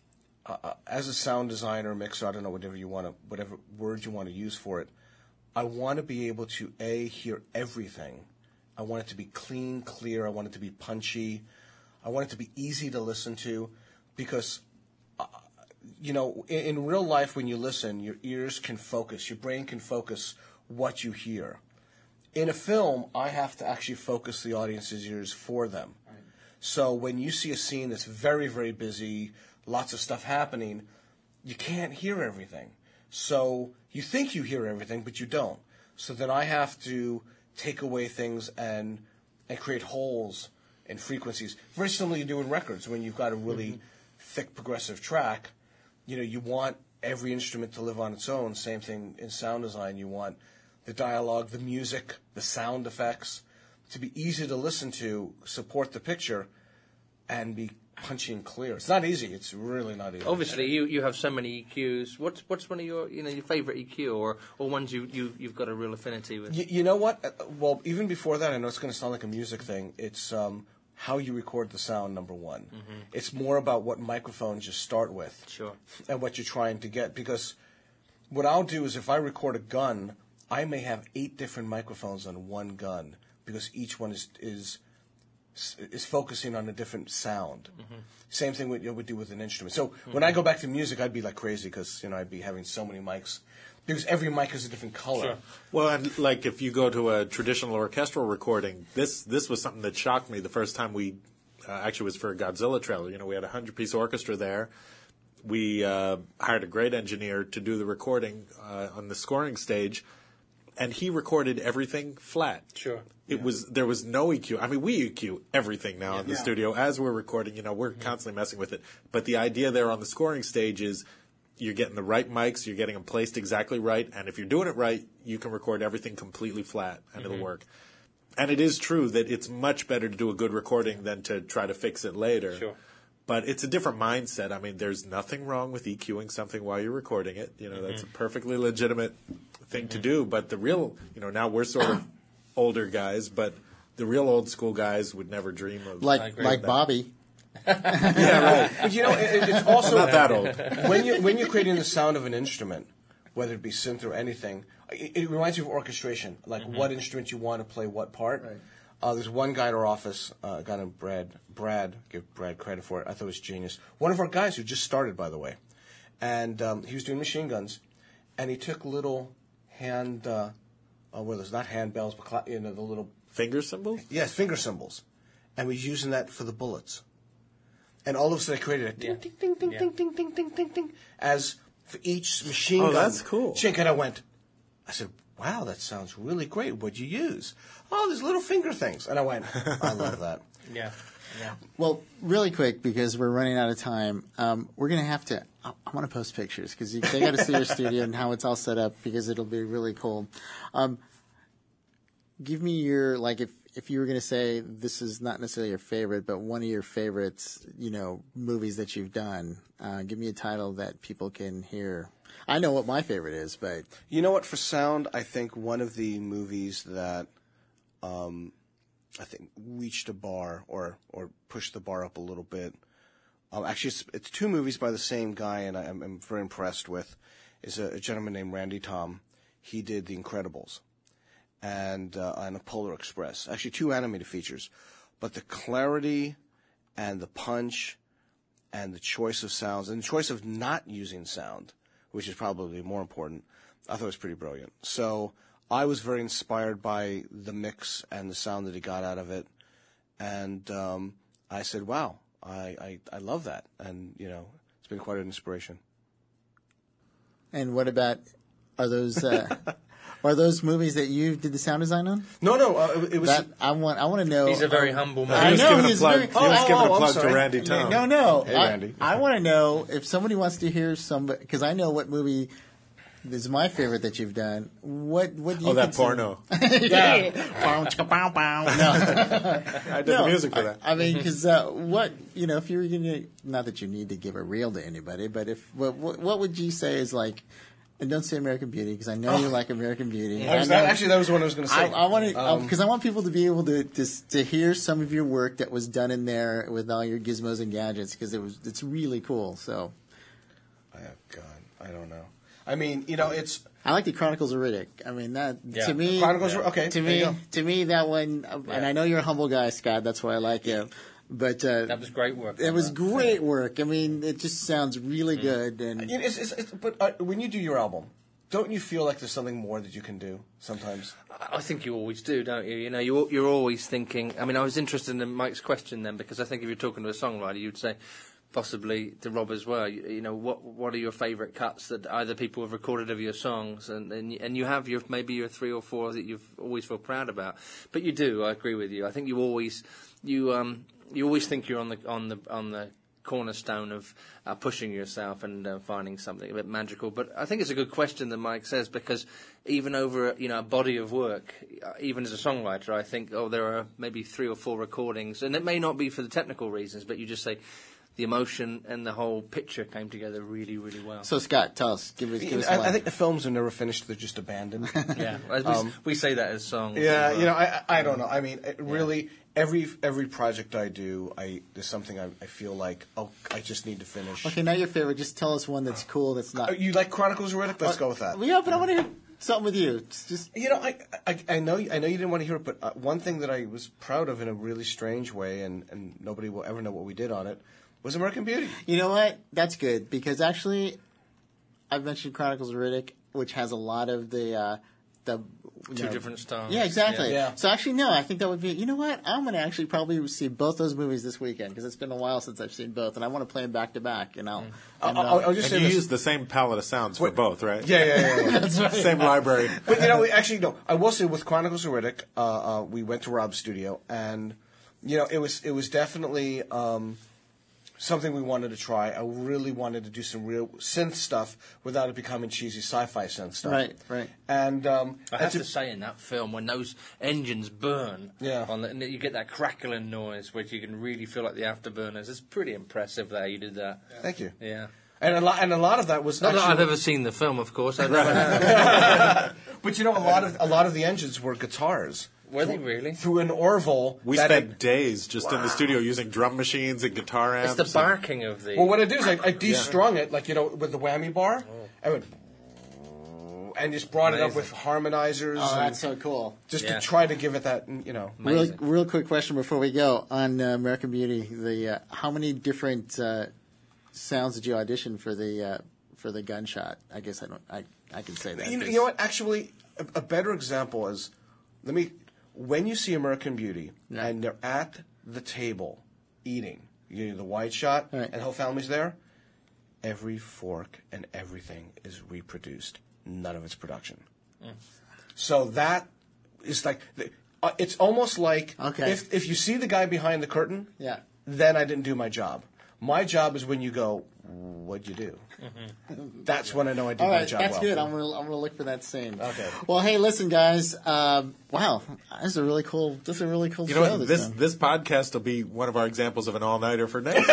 E: uh, as a sound designer, mixer, I don't know whatever you want to, whatever word you want to use for it. I want to be able to a hear everything. I want it to be clean, clear. I want it to be punchy. I want it to be easy to listen to, because uh, you know, in, in real life, when you listen, your ears can focus, your brain can focus what you hear. In a film, I have to actually focus the audience's ears for them. Right. So when you see a scene that's very, very busy, lots of stuff happening, you can't hear everything. So you think you hear everything, but you don't. So then I have to take away things and and create holes in frequencies. Very similar you do in records. When you've got a really mm-hmm. thick progressive track, you know, you want every instrument to live on its own. Same thing in sound design. You want the dialogue, the music, the sound effects to be easy to listen to, support the picture, and be punchy and clear. It's not easy. It's really not easy.
C: Obviously, you, you have so many E Qs. What's what's one of your you know your favorite E Q or or ones you you you've got a real affinity with?
E: You, you know what? Uh, well, even before that, I know it's going to sound like a music thing. It's um, how you record the sound. Number one, mm-hmm. It's more about what microphones you start with,
C: sure,
E: and what you're trying to get. Because what I'll do is if I record a gun, I may have eight different microphones on one gun because each one is is is focusing on a different sound. Mm-hmm. Same thing with, you know, we do with an instrument. So mm-hmm. when I go back to music, I'd be like crazy because you know I'd be having so many mics because every mic is a different color.
D: Sure. Well, and like if you go to a traditional orchestral recording, this this was something that shocked me the first time we uh, actually was for a Godzilla trailer. You know, we had a hundred piece orchestra there. We uh, hired a great engineer to do the recording uh, on the scoring stage. And he recorded everything flat.
C: Sure.
D: It yeah. was there was no E Q. I mean, we E Q everything now yeah. in the yeah. studio as we're recording. You know, we're mm-hmm. constantly messing with it. But the idea there on the scoring stage is you're getting the right mics, you're getting them placed exactly right, and if you're doing it right, you can record everything completely flat, and mm-hmm. it'll work. And it is true that it's much better to do a good recording than to try to fix it later.
C: Sure.
D: But it's a different mindset. I mean, there's nothing wrong with EQing something while you're recording it. You know, mm-hmm. that's a perfectly legitimate thing to do. But the real, you know, now we're sort of older guys, but the real old school guys would never dream of
B: like like Bobby.
E: Yeah, right. But you know, it, it's also
D: I'm not that old.
E: When you when you're creating the sound of an instrument, whether it be synth or anything, it, it reminds you of orchestration. Like mm-hmm. what instrument you want to play what part.
B: Right.
E: Uh, there's one guy in our office, uh, a guy named Brad. Brad, give Brad credit for it. I thought it was genius. One of our guys who just started, by the way, and um, he was doing machine guns, and he took little hand, uh, uh, well, there's not handbells, but cla- you know the little
D: finger symbols.
E: Yes, finger symbols, and was using that for the bullets. And all of a sudden, I created a ding,
C: yeah.
E: ding, ding, ding,
C: yeah.
E: ding, ding, ding, ding, ding, ding, as for each machine
D: oh,
E: gun.
D: Oh, that's cool.
E: Chink, and I went. I said, wow, that sounds really great. What'd you use? Oh, there's little finger things. And I went, I love that.
C: Yeah. Yeah.
B: Well, really quick, because we're running out of time, um, we're going to have to, I, I want to post pictures because they got to see your studio and how it's all set up because it'll be really cool. Um, give me your, like, if, if you were going to say this is not necessarily your favorite, but one of your favorites, you know, movies that you've done, uh, give me a title that people can hear. I know what my favorite is, but...
E: You know what? For sound, I think one of the movies that um, I think reached a bar or, or pushed the bar up a little bit, um, actually it's, it's two movies by the same guy, and I, I'm, I'm very impressed with, is a, a gentleman named Randy Tom. He did The Incredibles and, uh, and The Polar Express. Actually, two animated features. But the clarity and the punch and the choice of sounds and the choice of not using sound, which is probably more important, I thought was pretty brilliant. So I was very inspired by the mix and the sound that he got out of it. And um, I said, wow, I, I, I love that. And, you know, it's been quite an inspiration.
B: And what about, are those uh, are those movies that you did the sound design on?
E: No, no, uh, it, it was...
B: That, I want I want to know.
C: He's a very
B: um,
C: humble
D: He
C: man.
D: was
B: I know,
D: giving
B: he's
D: a plug,
B: very-
D: he was
B: oh,
D: giving
E: oh,
D: a
E: I'm
D: plug to
E: sorry.
D: Randy Tom.
B: No, no.
E: Hey,
B: I,
E: Randy.
B: I want to know if somebody wants to hear somebody, because I know what movie is my favorite that you've done. What what do you
D: Oh, that
B: consider-
D: porno.
B: Yeah. Bow, chicka, bow, bow. No.
D: I did
B: No,
D: the music for that.
B: I, I mean, because uh, what, you know, if you were going to, not that you need to give a reel to anybody, but if, what, what, what would you say is like, and don't say American Beauty, because I know you like American Beauty.
E: I was,
B: I know-
E: that, actually, that was what I was going to
B: I,
E: say.
B: I want to,
E: Um,
B: because I want people to be able to, to to hear some of your work that was done in there with all your gizmos and gadgets, because it was it's really cool. So
E: Oh, God, I don't know. I mean, you know, it's...
B: I like the Chronicles of Riddick. I mean that
C: Yeah.
B: to me,
E: Chronicles are- okay,
B: To
E: there you
B: me,
E: go.
B: to me that one, uh, and I know you're a humble guy, Scott. That's why I like you. But uh,
C: That was great work.
B: it
C: on
B: was
C: that.
B: great work. I mean, it just sounds really good. And
E: You know, It's, it's, it's, but uh, when you do your album, don't you feel like there's something more that you can do sometimes?
C: I think you always do, don't you? You know, you're, you're always thinking. I mean, I was interested in Mike's question then, because I think if you're talking to a songwriter, you'd say, possibly to Rob as well. You, you know, what what are your favourite cuts that either people have recorded of your songs, and and, and you have your maybe your three or four that you always feel proud about. But you do. I agree with you. I think you always you um you always think you're on the on the on the cornerstone of uh, pushing yourself and uh, finding something a bit magical. But I think it's a good question that Mike says, because even over you know a body of work, uh, even as a songwriter, I think oh there are maybe three or four recordings, and it may not be for the technical reasons, but you just say the emotion and the whole picture came together really, really well.
B: so, Scott, tell us, give us, give us.
E: I,
B: one.
E: I think the films are never finished; they're just abandoned.
C: yeah, we,
E: Um,
C: we say that as songs.
E: Yeah,
C: as well.
E: you know, I I I don't know. I mean, it really, every every project I do, I there's something I, I feel like oh, I just need to finish.
B: Okay, now your favorite. Just tell us one that's cool. That's not.
E: Uh, You like Chronicles of Riddick? Let's go with that.
B: Yeah, but I want to hear something with you. It's just
E: You know, I, I I know I know you didn't want to hear it, but uh, one thing that I was proud of in a really strange way, and and nobody will ever know what we did on it, was American Beauty.
B: You know what? That's good, because actually, I've mentioned Chronicles of Riddick, which has a lot of the uh, the you
C: Two
B: know-
C: different styles.
B: Yeah, exactly.
E: Yeah. Yeah.
B: So actually, no, I think that would be. You know what? I'm going to actually probably see both those movies this weekend, because it's been a while since I've seen both, and I want to play them back to back. And I'll. and,
E: I'll,
B: uh,
E: I'll, I'll just
D: And
E: say
D: you
E: this.
D: use the same palette of sounds for
E: Wait.
D: both, right?
E: Yeah, yeah, yeah. yeah.
B: that's right.
D: Same library.
E: But you know, we actually no. I will say with Chronicles of Riddick, uh, uh, we went to Rob's studio, and you know, it was it was definitely um, something we wanted to try. I really wanted to do some real synth stuff without it becoming cheesy sci-fi synth stuff.
B: Right, right.
E: And um,
C: I
E: and
C: have
E: to-
C: to say, in that film, when those engines burn,
E: Yeah.
C: on the, and you get that crackling noise, which you can really feel like the afterburners. It's pretty impressive there. You did that.
E: Thank you.
C: Yeah.
E: And a lot, and a lot of that was
C: Not
E: actually,
C: that I've ever seen the film, of course. I never have.
E: but you know, a lot of a lot of the engines were guitars.
C: Were they really?
E: Through an Orville.
D: We
E: that
D: spent
E: had-
D: days just in the studio using drum machines and guitar amps.
C: It's the
D: and-
C: barking of the.
E: Well, what I do is I, I de-strung it, like, you know, with the whammy bar. I went, and just brought it up
C: Amazing.
E: with harmonizers.
B: Oh,
E: and
B: that's so cool.
E: just
C: Yeah.
E: to try to give it that, you know.
B: Real,
C: Amazing.
B: real quick question before we go on uh, American Beauty. The uh, how many different uh, sounds did you audition for the uh, for the gunshot? I guess I don't. I I can say that.
E: You know,
B: 'cause-
E: you know what? Actually, a, a better example is, let me, when you see American Beauty
B: Yeah.
E: and they're at the table eating, you know, the wide shot,
B: Right.
E: and the whole family's there, every fork and everything is reproduced. None of it's production. So that is like, uh, it's almost like
B: Okay.
E: if if you see the guy behind the curtain,
B: Yeah.
E: then I didn't do my job. My job is when you go, what'd you do? That's when I know I did
B: All
E: my
B: right,
E: job
B: that's
E: well.
B: good. I'm gonna I'm gonna look for that scene.
E: Okay.
B: Well, hey, listen, guys. Um, wow, this is a really cool. This is a really cool
D: You
B: show.
D: know what? This
B: time.
D: this podcast will be one of our examples of an all nighter for next.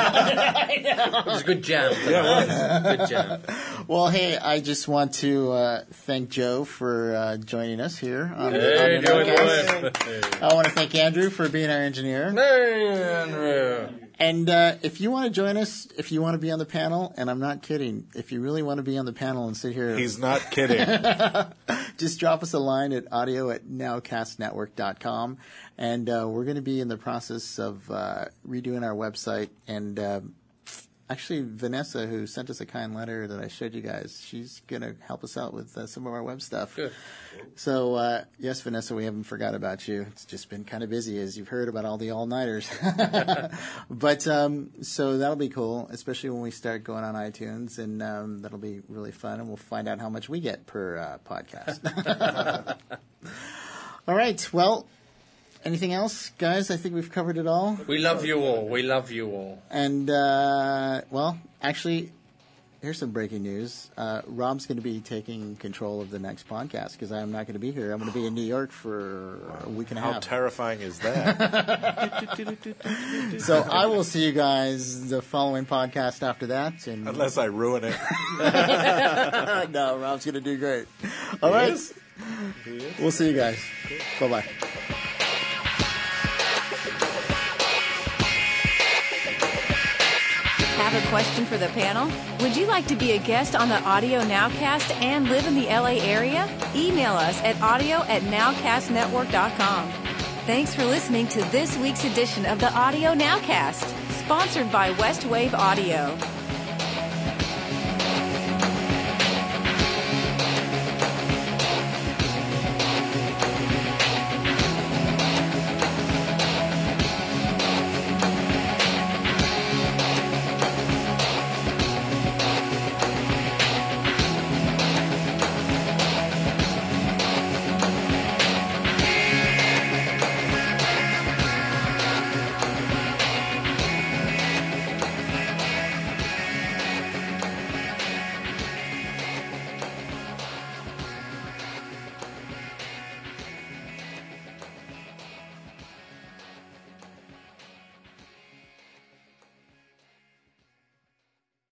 C: It was a good jam. Yeah, good jam.
B: Well, hey, I just want to uh, thank Joe for uh, joining us here. On,
C: Hey,
B: on the
C: Joey
B: podcast. I want to thank Andrew for being our engineer.
C: Hey, Andrew.
B: And uh, if you want to join us, if you want to be on the panel, and I'm not kidding, if you really want to be on the panel and sit here,
D: He's not kidding.
B: just drop us a line at audio at nowcast network dot com. And uh, we're going to be in the process of uh, redoing our website. And uh, actually, Vanessa, who sent us a kind letter that I showed you guys, she's going to help us out with uh, some of our web stuff.
C: Good.
B: So, uh, yes, Vanessa, we haven't forgot about you. It's just been kind of busy, as you've heard about all the all-nighters. But um, so that'll be cool, especially when we start going on iTunes, and um, that'll be really fun, and we'll find out how much we get per uh, podcast. All right, well, anything else, guys? I think we've covered it all.
G: We love you all. We love you all.
B: And, uh, well, actually, here's some breaking news. Uh, Rob's going to be taking control of the next podcast because I'm not going to be here. I'm going to be in New York for a week and a
D: How
B: half.
D: terrifying is that?
B: So I will see you guys the following podcast after that. And
D: Unless I ruin it.
B: no, Rob's going to do great. All right.
D: is?
B: We'll see you guys. Bye-bye.
A: Have a question for the panel? Would you like to be a guest on the Audio Nowcast and live in the L A area? Email us at audio at nowcast network dot com. Thanks for listening to this week's edition of the Audio Nowcast, sponsored by West Wave Audio.